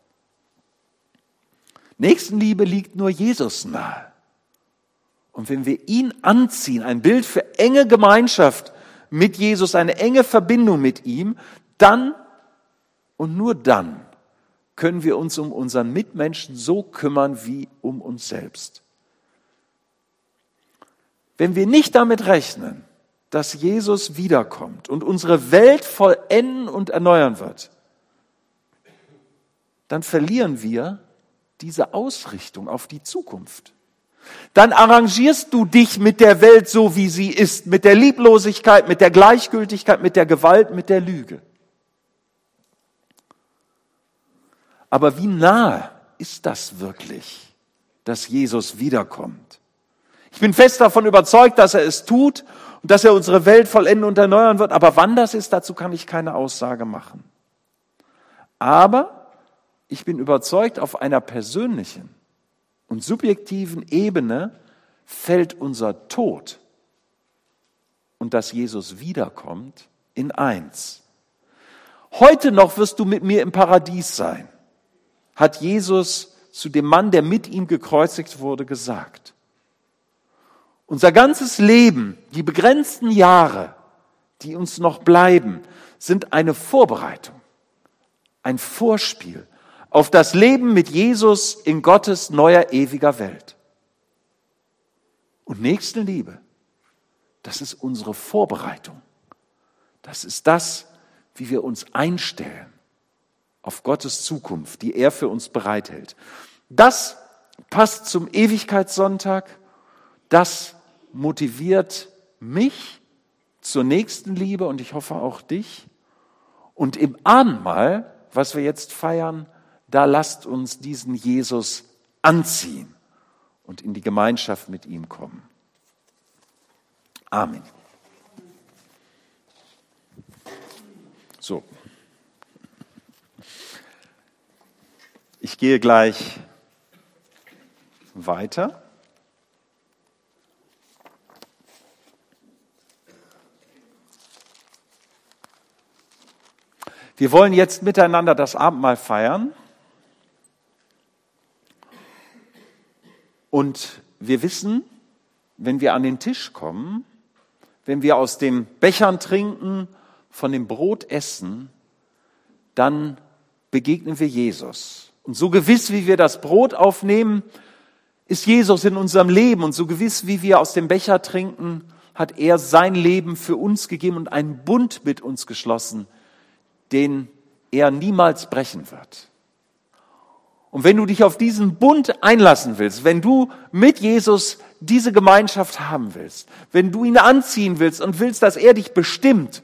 Nächstenliebe liegt nur Jesus nahe. Und wenn wir ihn anziehen, ein Bild für enge Gemeinschaft mit Jesus, eine enge Verbindung mit ihm, dann und nur dann können wir uns um unseren Mitmenschen so kümmern wie um uns selbst. Wenn wir nicht damit rechnen, dass Jesus wiederkommt und unsere Welt vollenden und erneuern wird, dann verlieren wir diese Ausrichtung auf die Zukunft. Dann arrangierst du dich mit der Welt so, wie sie ist, mit der Lieblosigkeit, mit der Gleichgültigkeit, mit der Gewalt, mit der Lüge. Aber wie nahe ist das wirklich, dass Jesus wiederkommt? Ich bin fest davon überzeugt, dass er es tut und dass er unsere Welt vollenden und erneuern wird. Aber wann das ist, dazu kann ich keine Aussage machen. Aber ich bin überzeugt, auf einer persönlichen und subjektiven Ebene fällt unser Tod und dass Jesus wiederkommt in eins. Heute noch wirst du mit mir im Paradies sein, hat Jesus zu dem Mann, der mit ihm gekreuzigt wurde, gesagt. Unser ganzes Leben, die begrenzten Jahre, die uns noch bleiben, sind eine Vorbereitung, ein Vorspiel auf das Leben mit Jesus in Gottes neuer, ewiger Welt. Und Nächstenliebe, das ist unsere Vorbereitung. Das ist das, wie wir uns einstellen auf Gottes Zukunft, die er für uns bereithält. Das passt zum Ewigkeitssonntag, das motiviert mich zur Nächstenliebe und ich hoffe auch dich. Und im Abendmahl, was wir jetzt feiern, da lasst uns diesen Jesus anziehen und in die Gemeinschaft mit ihm kommen. Amen. So. Ich gehe gleich weiter. Wir wollen jetzt miteinander das Abendmahl feiern. Und wir wissen, wenn wir an den Tisch kommen, wenn wir aus den Bechern trinken, von dem Brot essen, dann begegnen wir Jesus. Und so gewiss, wie wir das Brot aufnehmen, ist Jesus in unserem Leben. Und so gewiss, wie wir aus dem Becher trinken, hat er sein Leben für uns gegeben und einen Bund mit uns geschlossen, den er niemals brechen wird. Und wenn du dich auf diesen Bund einlassen willst, wenn du mit Jesus diese Gemeinschaft haben willst, wenn du ihn anziehen willst und willst, dass er dich bestimmt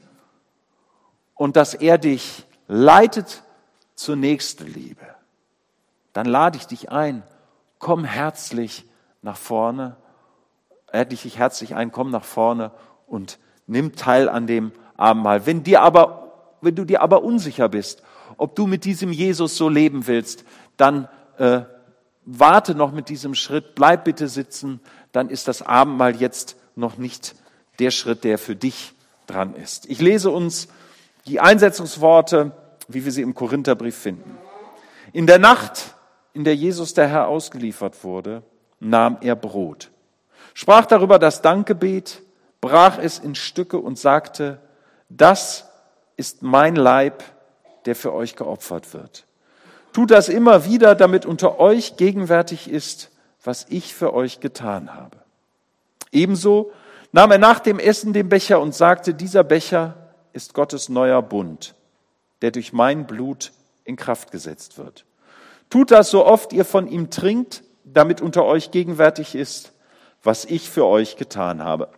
und dass er dich leitet zur Nächstenliebe, dann lade ich dich ein, komm herzlich nach vorne, komm nach vorne und nimm teil an dem Abendmahl. Wenn du dir aber unsicher bist, ob du mit diesem Jesus so leben willst, dann warte noch mit diesem Schritt, bleib bitte sitzen, dann ist das Abendmahl jetzt noch nicht der Schritt, der für dich dran ist. Ich lese uns die Einsetzungsworte, wie wir sie im Korintherbrief finden. In der Nacht, in der Jesus der Herr ausgeliefert wurde, nahm er Brot, sprach darüber das Dankgebet, brach es in Stücke und sagte, das ist mein Leib, der für euch geopfert wird. Tut das immer wieder, damit unter euch gegenwärtig ist, was ich für euch getan habe. Ebenso nahm er nach dem Essen den Becher und sagte, dieser Becher ist Gottes neuer Bund, der durch mein Blut in Kraft gesetzt wird. Tut das, so oft ihr von ihm trinkt, damit unter euch gegenwärtig ist, was ich für euch getan habe.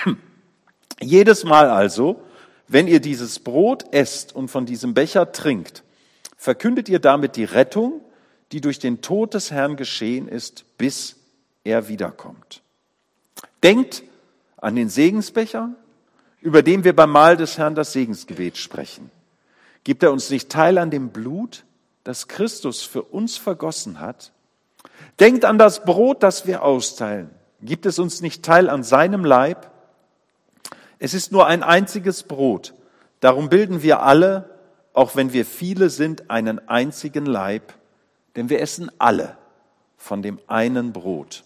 Jedes Mal also, wenn ihr dieses Brot esst und von diesem Becher trinkt, verkündet ihr damit die Rettung, die durch den Tod des Herrn geschehen ist, bis er wiederkommt. Denkt an den Segensbecher, über den wir beim Mahl des Herrn das Segensgebet sprechen. Gibt er uns nicht teil an dem Blut, das Christus für uns vergossen hat? Denkt an das Brot, das wir austeilen. Gibt es uns nicht teil an seinem Leib? Es ist nur ein einziges Brot. Darum bilden wir alle, auch wenn wir viele sind, einen einzigen Leib, denn wir essen alle von dem einen Brot.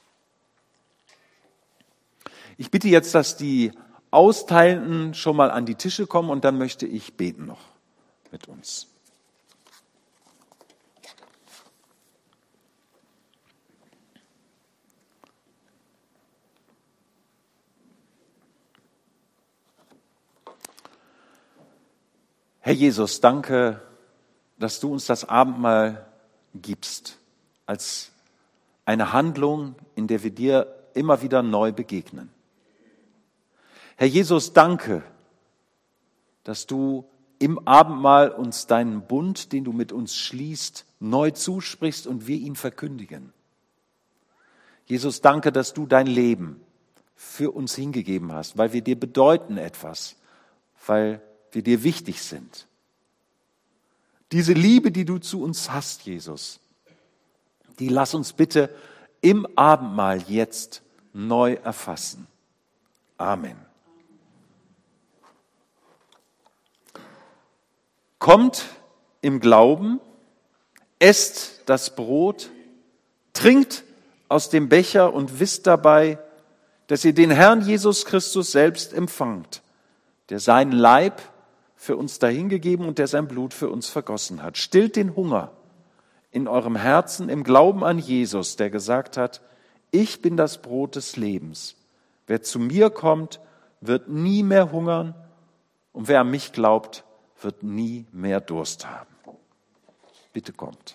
Ich bitte jetzt, dass die Austeilenden schon mal an die Tische kommen und dann möchte ich beten noch mit uns. Herr Jesus, danke, dass du uns das Abendmahl gibst als eine Handlung, in der wir dir immer wieder neu begegnen. Herr Jesus, danke, dass du im Abendmahl uns deinen Bund, den du mit uns schließt, neu zusprichst und wir ihn verkündigen. Jesus, danke, dass du dein Leben für uns hingegeben hast, weil wir dir bedeuten etwas, weil wir dir wichtig sind. Diese Liebe, die du zu uns hast, Jesus, die lass uns bitte im Abendmahl jetzt neu erfassen. Amen. Kommt im Glauben, esst das Brot, trinkt aus dem Becher und wisst dabei, dass ihr den Herrn Jesus Christus selbst empfangt, der seinen Leib für uns dahingegeben und der sein Blut für uns vergossen hat. Stillt den Hunger in eurem Herzen im Glauben an Jesus, der gesagt hat, ich bin das Brot des Lebens. Wer zu mir kommt, wird nie mehr hungern und wer an mich glaubt, wird nie mehr Durst haben. Bitte kommt.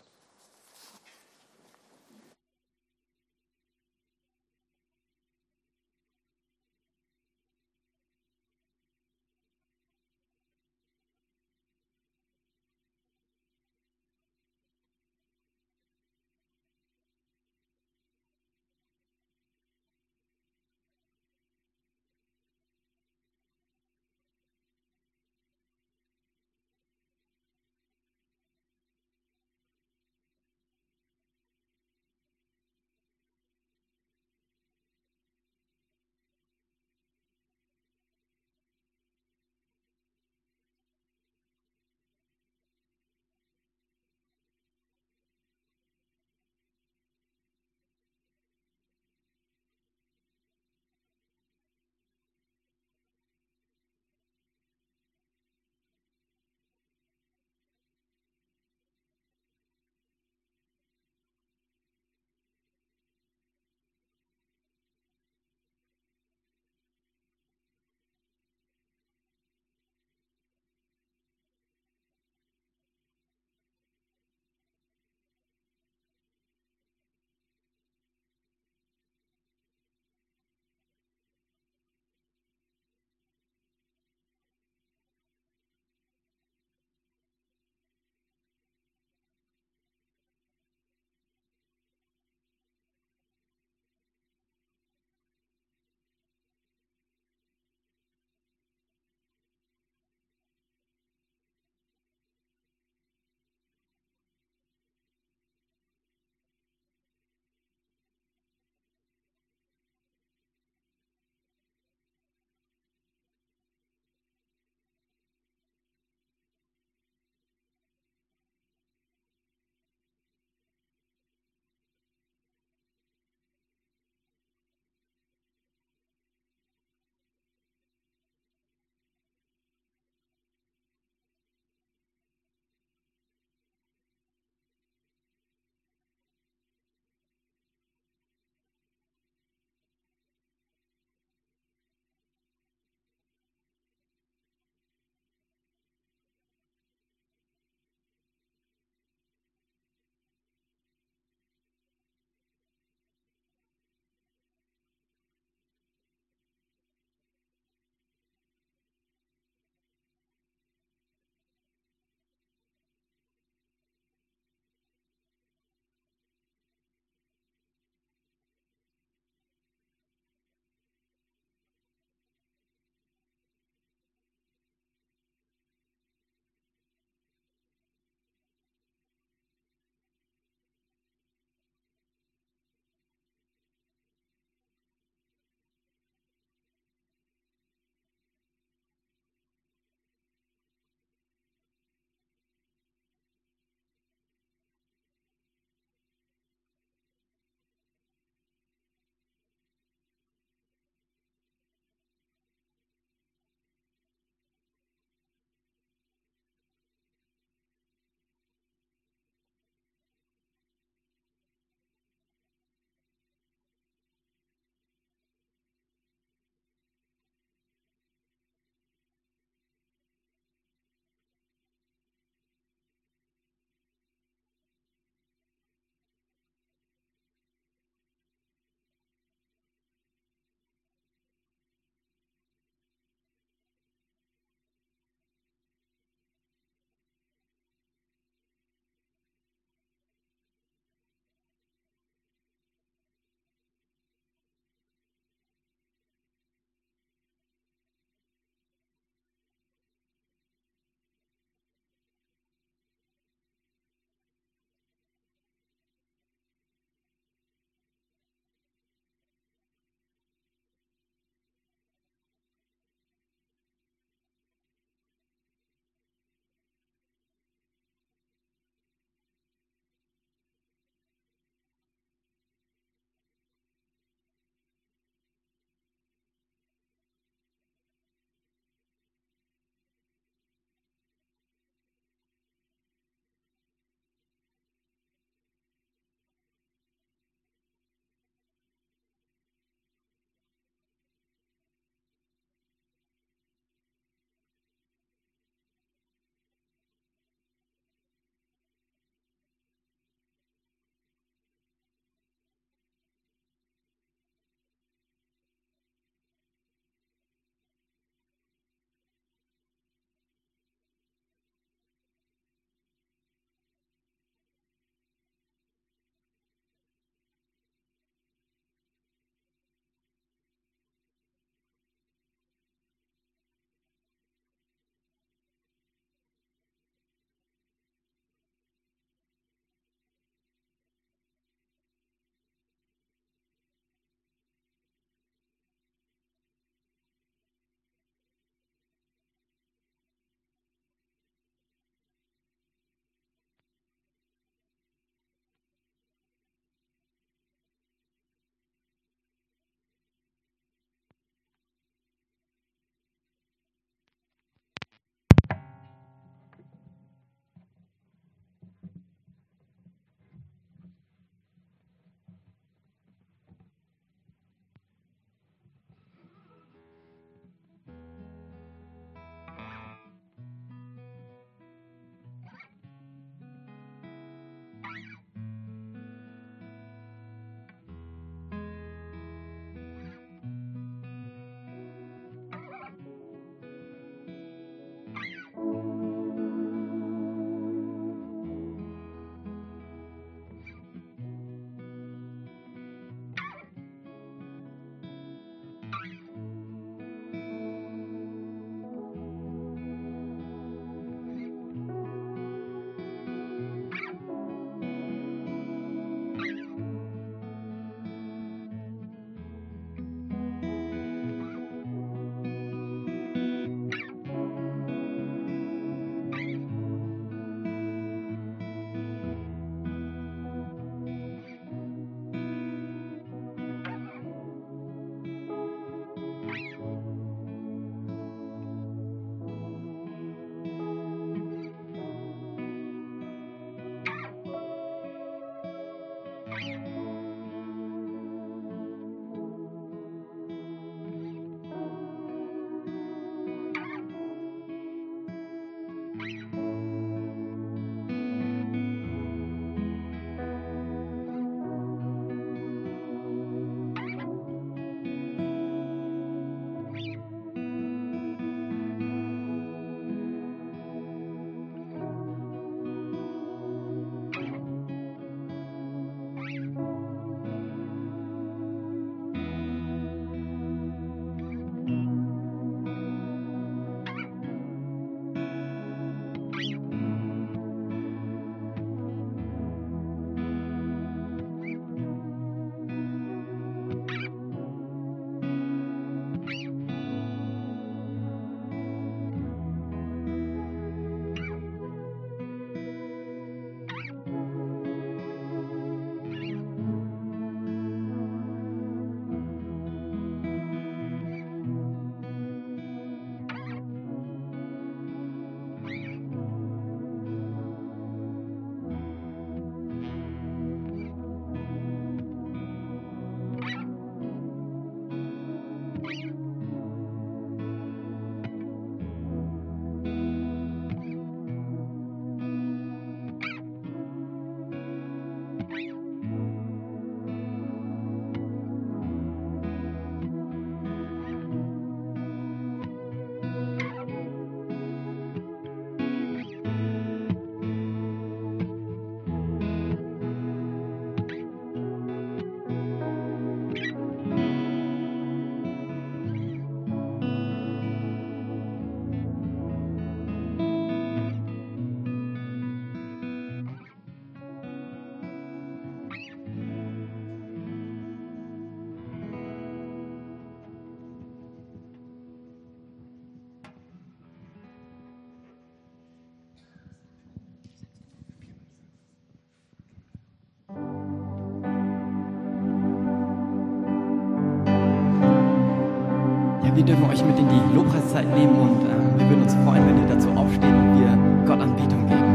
dürfen euch mit in die Lobpreiszeit nehmen und wir würden uns freuen, wenn ihr dazu aufsteht und wir Gott Anbetung geben.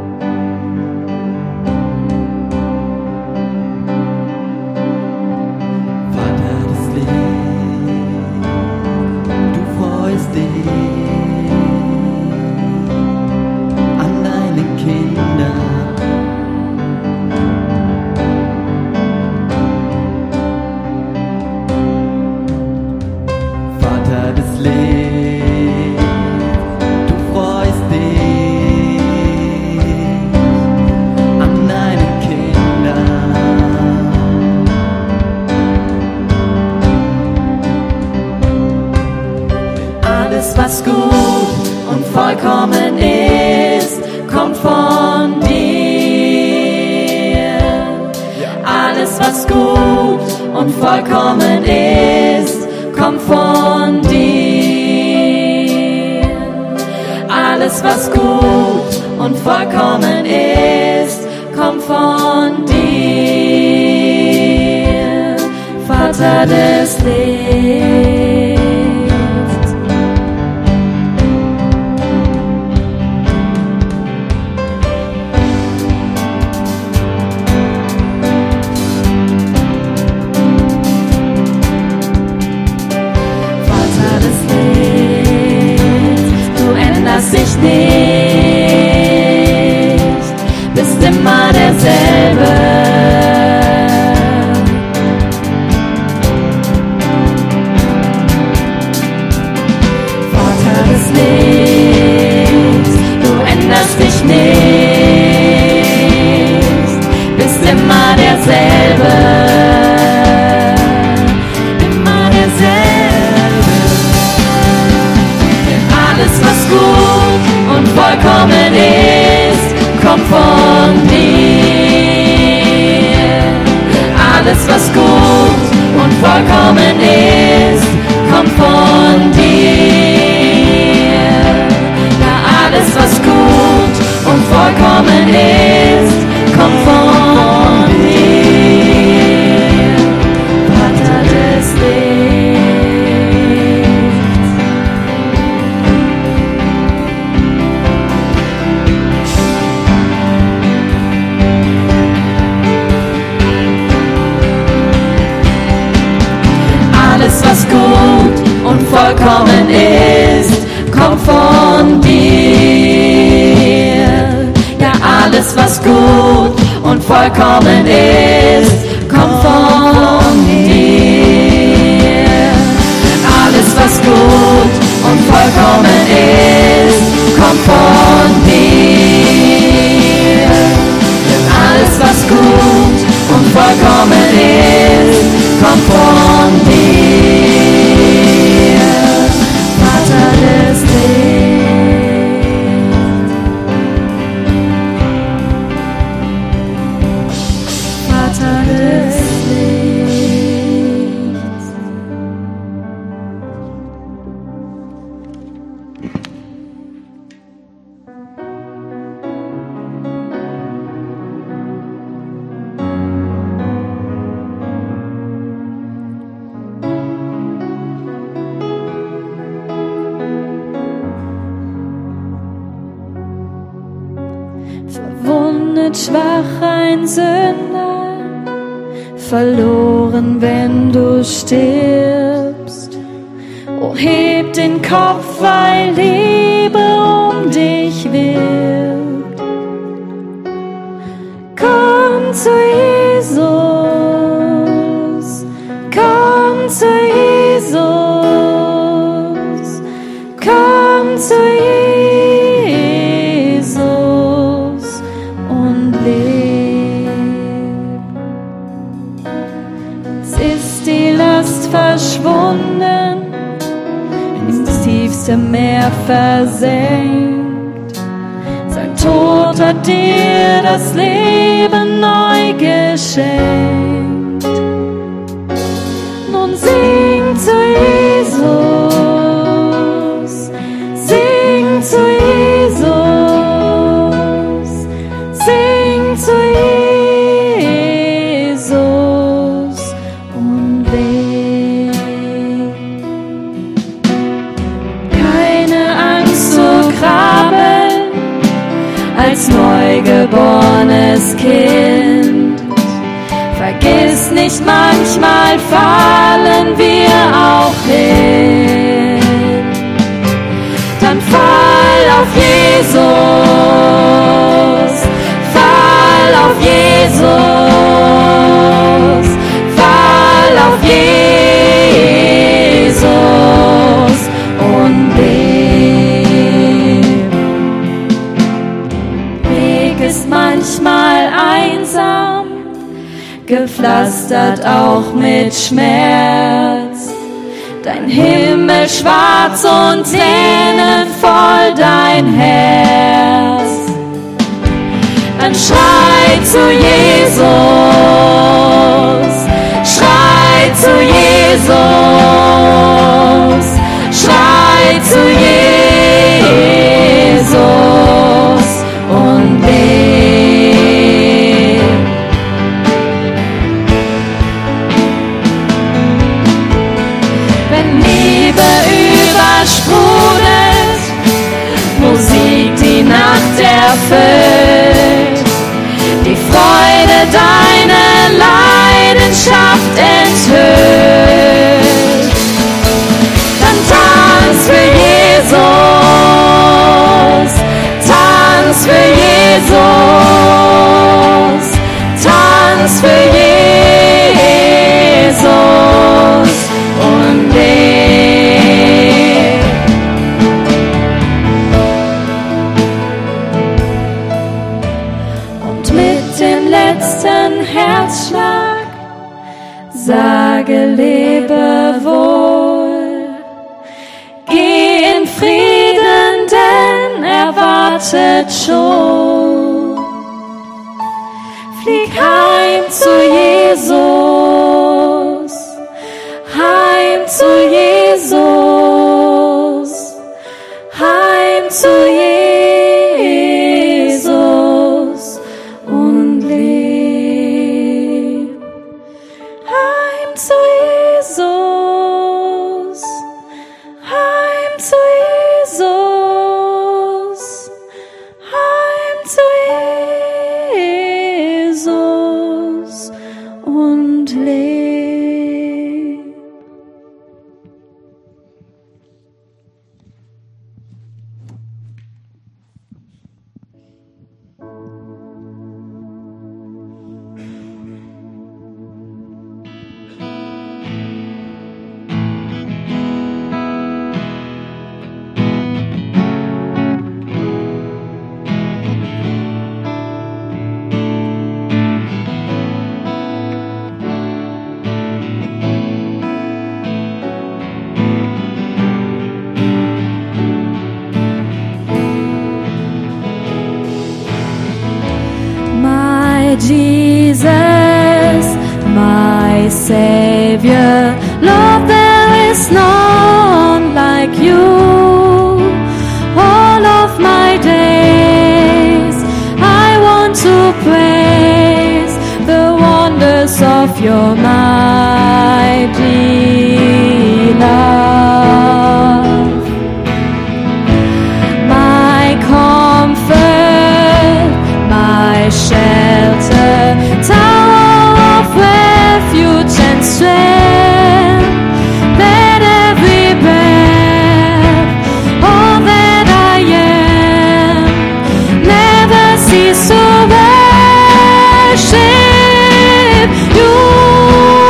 Vater des Lichts, du freust dich an deine Kinder. Vater des Lichts, du freust dich an deinen Kindern. Alles, was gut und vollkommen ist, kommt von dir. Alles, was gut und vollkommen ist, kommt von dir. Alles, was gut und vollkommen ist, kommt von dir. Vater des Lichts. Dich nicht, bist immer derselbe. Vater des Lichts, du änderst dich nicht, bist immer derselbe. Immer derselbe. Alles, was gut und vollkommen ist, kommt von dir. Alles, was gut und vollkommen ist, kommt von dir. Ja, alles, was gut und vollkommen ist, kommt von dir. Vater des was gut und vollkommen ist, kommt von dir. Ja, alles, was gut und vollkommen ist, kommt von dir. Alles, was gut und vollkommen ist, kommt von dir. Alles, was gut und vollkommen ist, kommt von dir. Vater des Lichts. Vater des Lichts. Verwundet, schwach, ein Sünder, verloren, wenn du stirbst. Oh, heb den Kopf, weil Liebe um dich wirbt. Komm zu Jesus, komm zu Jesus, komm zu Jesus und leb. Jetzt ist die Last verschwunden, ins tiefste Meer versenkt. Sein Tod hat dir das Leben neu geschenkt. Nun sing zu Jesus, sing zu Jesus, sing zu Jesus und leb. als neugeborenes Kind. Vergiss nicht, manchmal fallen wir auch hin. Dann fall auf Jesus, fall auf Jesus, fall auf Jesus und leb. Weg ist manchmal einsam, gepflastert auch mit Schmerz. Dein Himmel schwarz und Tränen voll dein Herz. Dann schrei zu Jesus, schrei zu Jesus, schrei zu Jesus und leb. Wenn Liebe übersprudelt, Musik die Nacht erfüllt, die Freude deine Leidenschaft enthüllt, dann tanz für Jesus, tanz für Jesus, tanz für Jesus und leb. Und mit dem letzten Herzschlag sage lebe wohl, geh in Frieden, denn er wartet schon. Flieg heim zu Jesus, heim zu Jesus, heim zu Jesus und leb. Heim zu Jesus, heim zu Jesus, heim zu Jesus und leb. My Jesus, my Savior, Lord, there is none like you. All of my days I want to praise the wonders of your mighty love. My comfort, my shelter, tower of refuge and strength, let every breath, all that I am, never cease to worship you.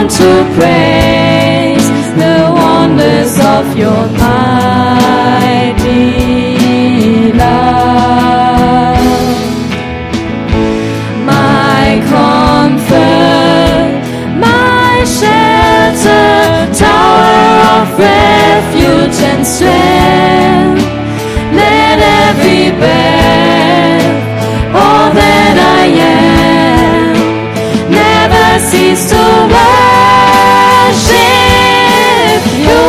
want to praise the wonders of your mighty love. My comfort, my shelter, tower of refuge and strength. Let every breath, all that I am, never cease to worship you.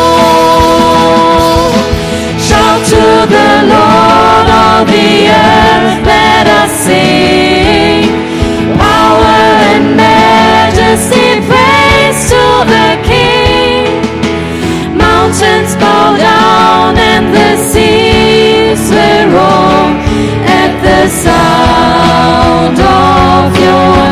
Shout to the Lord, all the earth, let us sing. Power and majesty, praise to the King. Mountains bow down and the seas will roar at the sound of your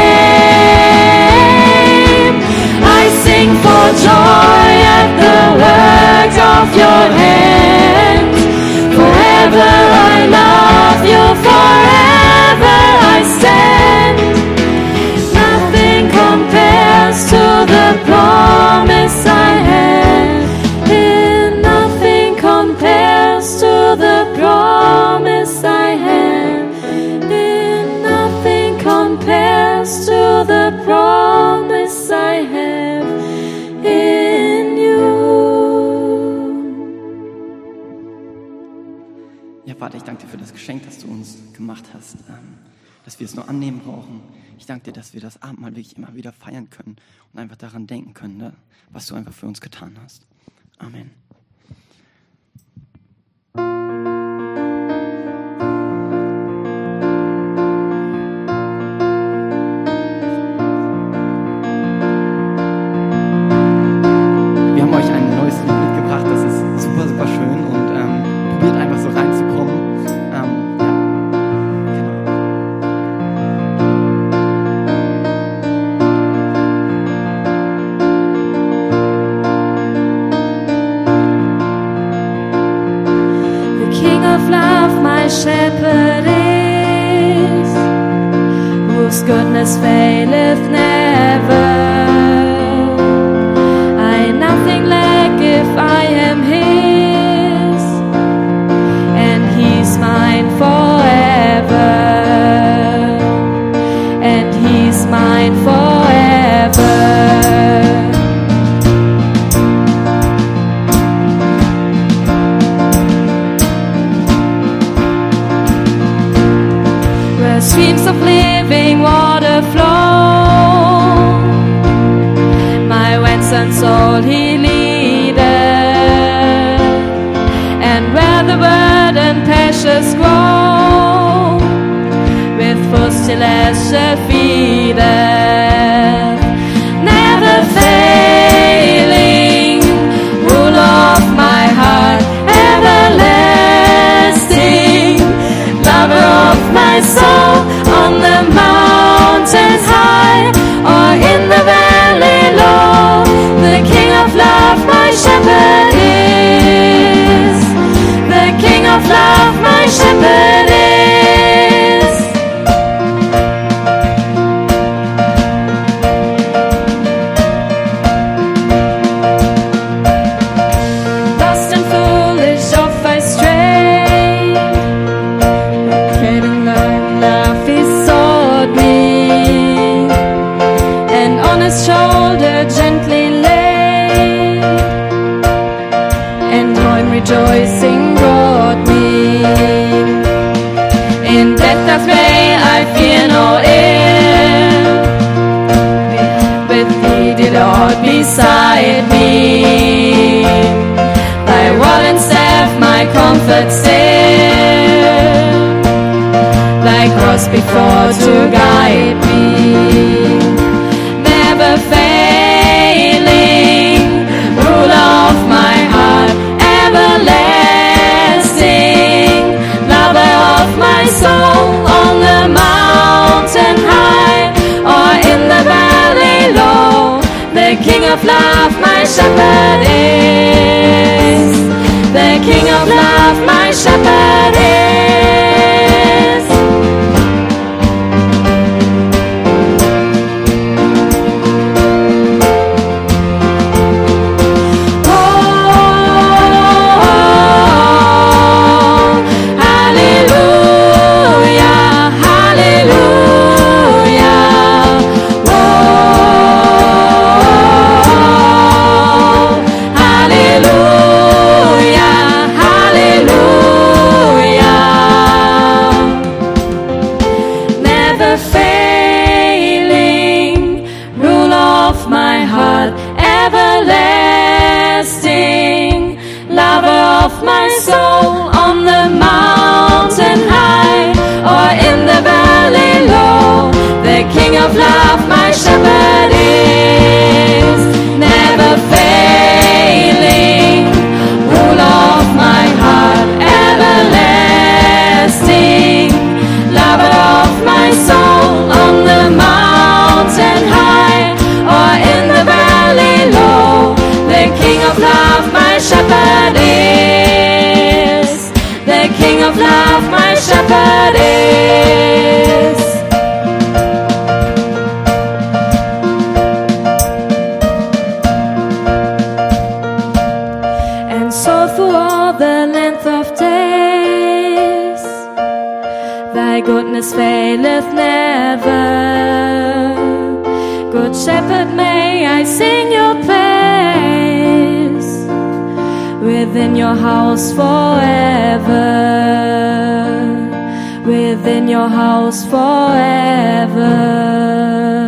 name. I sing for joy at the work of your hands. Forever I love you, forever I stand. Nothing compares to the promise I have. And nothing compares to the promise I have. And nothing compares to the promise I have in you. Ja, Vater, ich danke dir für das Geschenk, das du uns gemacht hast, dass wir es nur annehmen brauchen. Ich danke dir, dass wir das Abendmahl wirklich immer wieder feiern können und einfach daran denken können, ne, was du einfach für uns getan hast. Amen. Wir haben euch ein neues Lied mitgebracht, das ist super, super schön und probiert einfach so reinzukommen. The King of love, my shepherd is, whose goodness faileth never. I nothing lack if I am his, and he's mine forever, and he's mine forever. Where streams of living water flow, my ransomed soul he leadeth, and where the verdant pastures grow, with celestial feedeth, never failing, ruler of my heart, everlasting, lover of my soul, on the mountains high, or in the valley low, the King of love, my shepherd is, the King of love, my shepherd is. Lost and foolish off I stray, caring love he sought me, and on his shoulder gently lay, and home rejoicing brought me. In death way I fear no ill, with thee, dear Lord, beside me. Thy rod and staff my comfort still, thy cross before to guide me. Never failing, ruler of my heart, everlasting, lover of my soul, on the mountain high, or in the valley low, the King of love, my shepherd is, the King of love, my shepherd is. of my soul, on the mountain high or in the valley low. The King of love, my shepherd is, never failing, rule of my heart, everlasting, lover of my soul, on the mountain high or in the valley low. The King of love, my shepherd is, the King of love, my shepherd is. And so through all the length of days, thy goodness faileth never. Good shepherd, may I sing your praise within your house forever, within your house forever.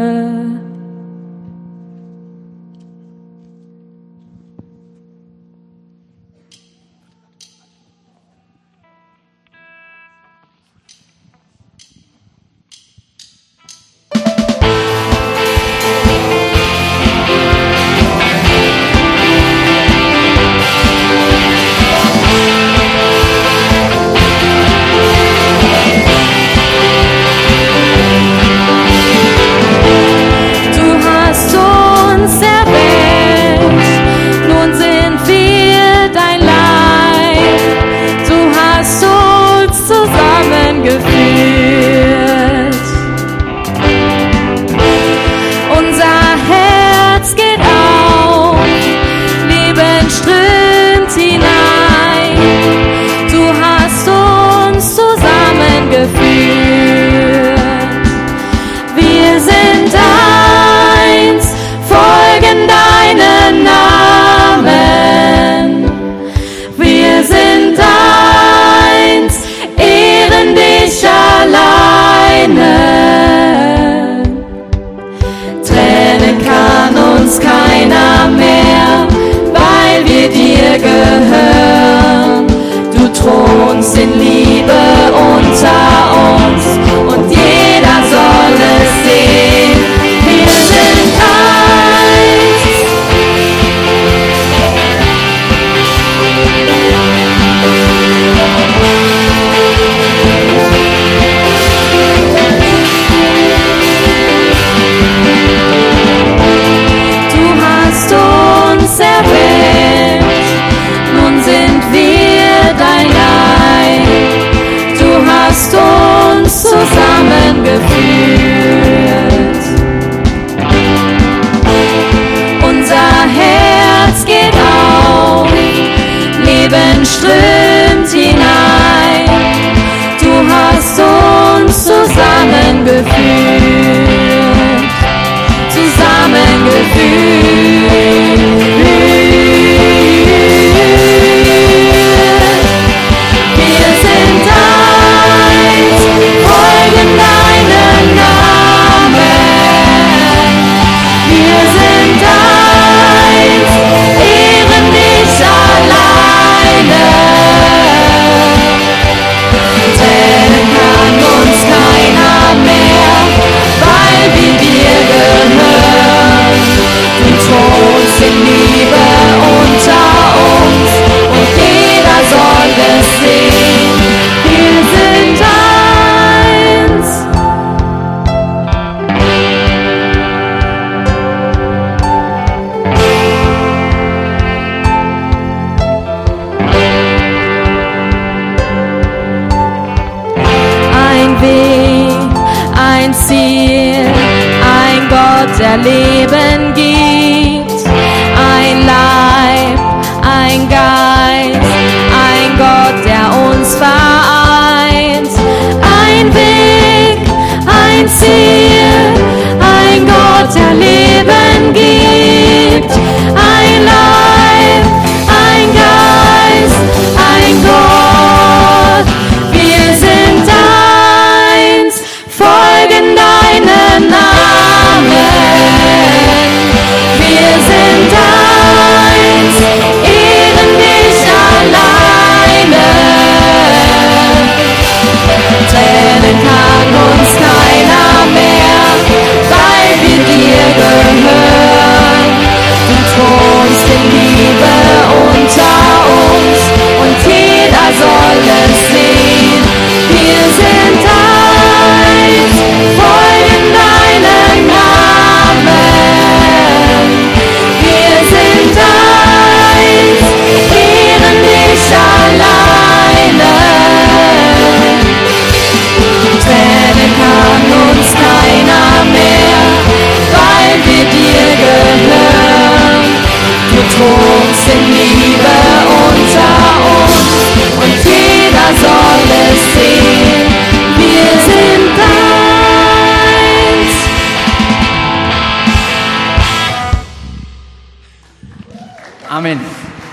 der Leben gibt. Ein Leib, ein Geist, ein Gott, der uns vereint. Ein Weg, ein Ziel, ein Gott, der Leben gibt. Ein Leib, ein Geist, ein Gott, wir sind eins, folgen deinen Namen. wuchs in Liebe unter uns und jeder soll es sehen, wir sind eins. Amen.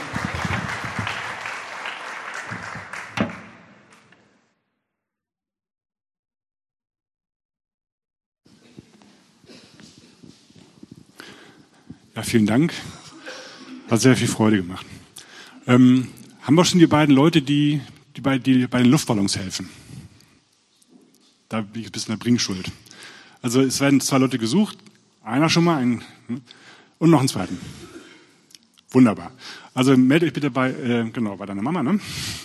Ja, vielen Dank. Hat sehr viel Freude gemacht. Haben wir schon die beiden Leute, die bei den Luftballons helfen? Da bin ich ein bisschen in der Bringschuld. Also es werden 2 Leute gesucht. Einer schon mal, und noch einen zweiten. Wunderbar. Also meldet euch bitte bei deiner Mama, ne?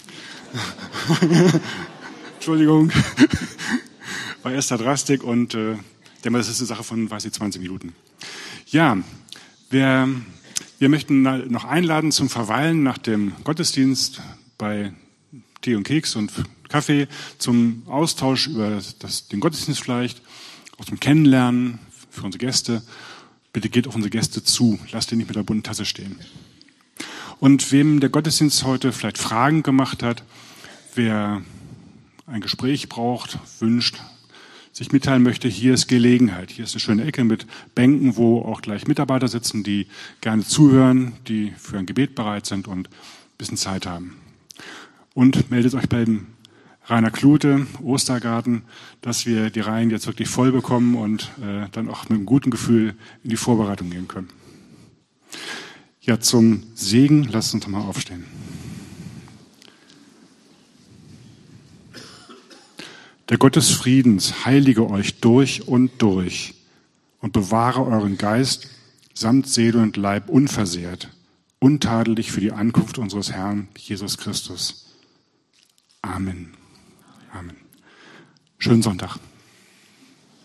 Entschuldigung. Bei Esther Drastik und ich denke mal, das ist eine Sache von, 20 Minuten. Ja, wir möchten noch einladen zum Verweilen nach dem Gottesdienst bei Tee und Keks und Kaffee, zum Austausch über den Gottesdienst vielleicht, auch zum Kennenlernen für unsere Gäste. Bitte geht auf unsere Gäste zu, lasst ihr nicht mit der bunten Tasse stehen. Und wem der Gottesdienst heute vielleicht Fragen gemacht hat, wer ein Gespräch braucht, wünscht, sich mitteilen möchte, hier ist Gelegenheit. Hier ist eine schöne Ecke mit Bänken, wo auch gleich Mitarbeiter sitzen, die gerne zuhören, die für ein Gebet bereit sind und ein bisschen Zeit haben. Und meldet euch bei dem Rainer Klute, Ostergarten, dass wir die Reihen jetzt wirklich voll bekommen und dann auch mit einem guten Gefühl in die Vorbereitung gehen können. Ja, zum Segen, lasst uns doch mal aufstehen. Der Gott des Friedens heilige euch durch und bewahre euren Geist samt Seele und Leib unversehrt, untadelig für die Ankunft unseres Herrn Jesus Christus. Amen. Amen. Schönen Sonntag.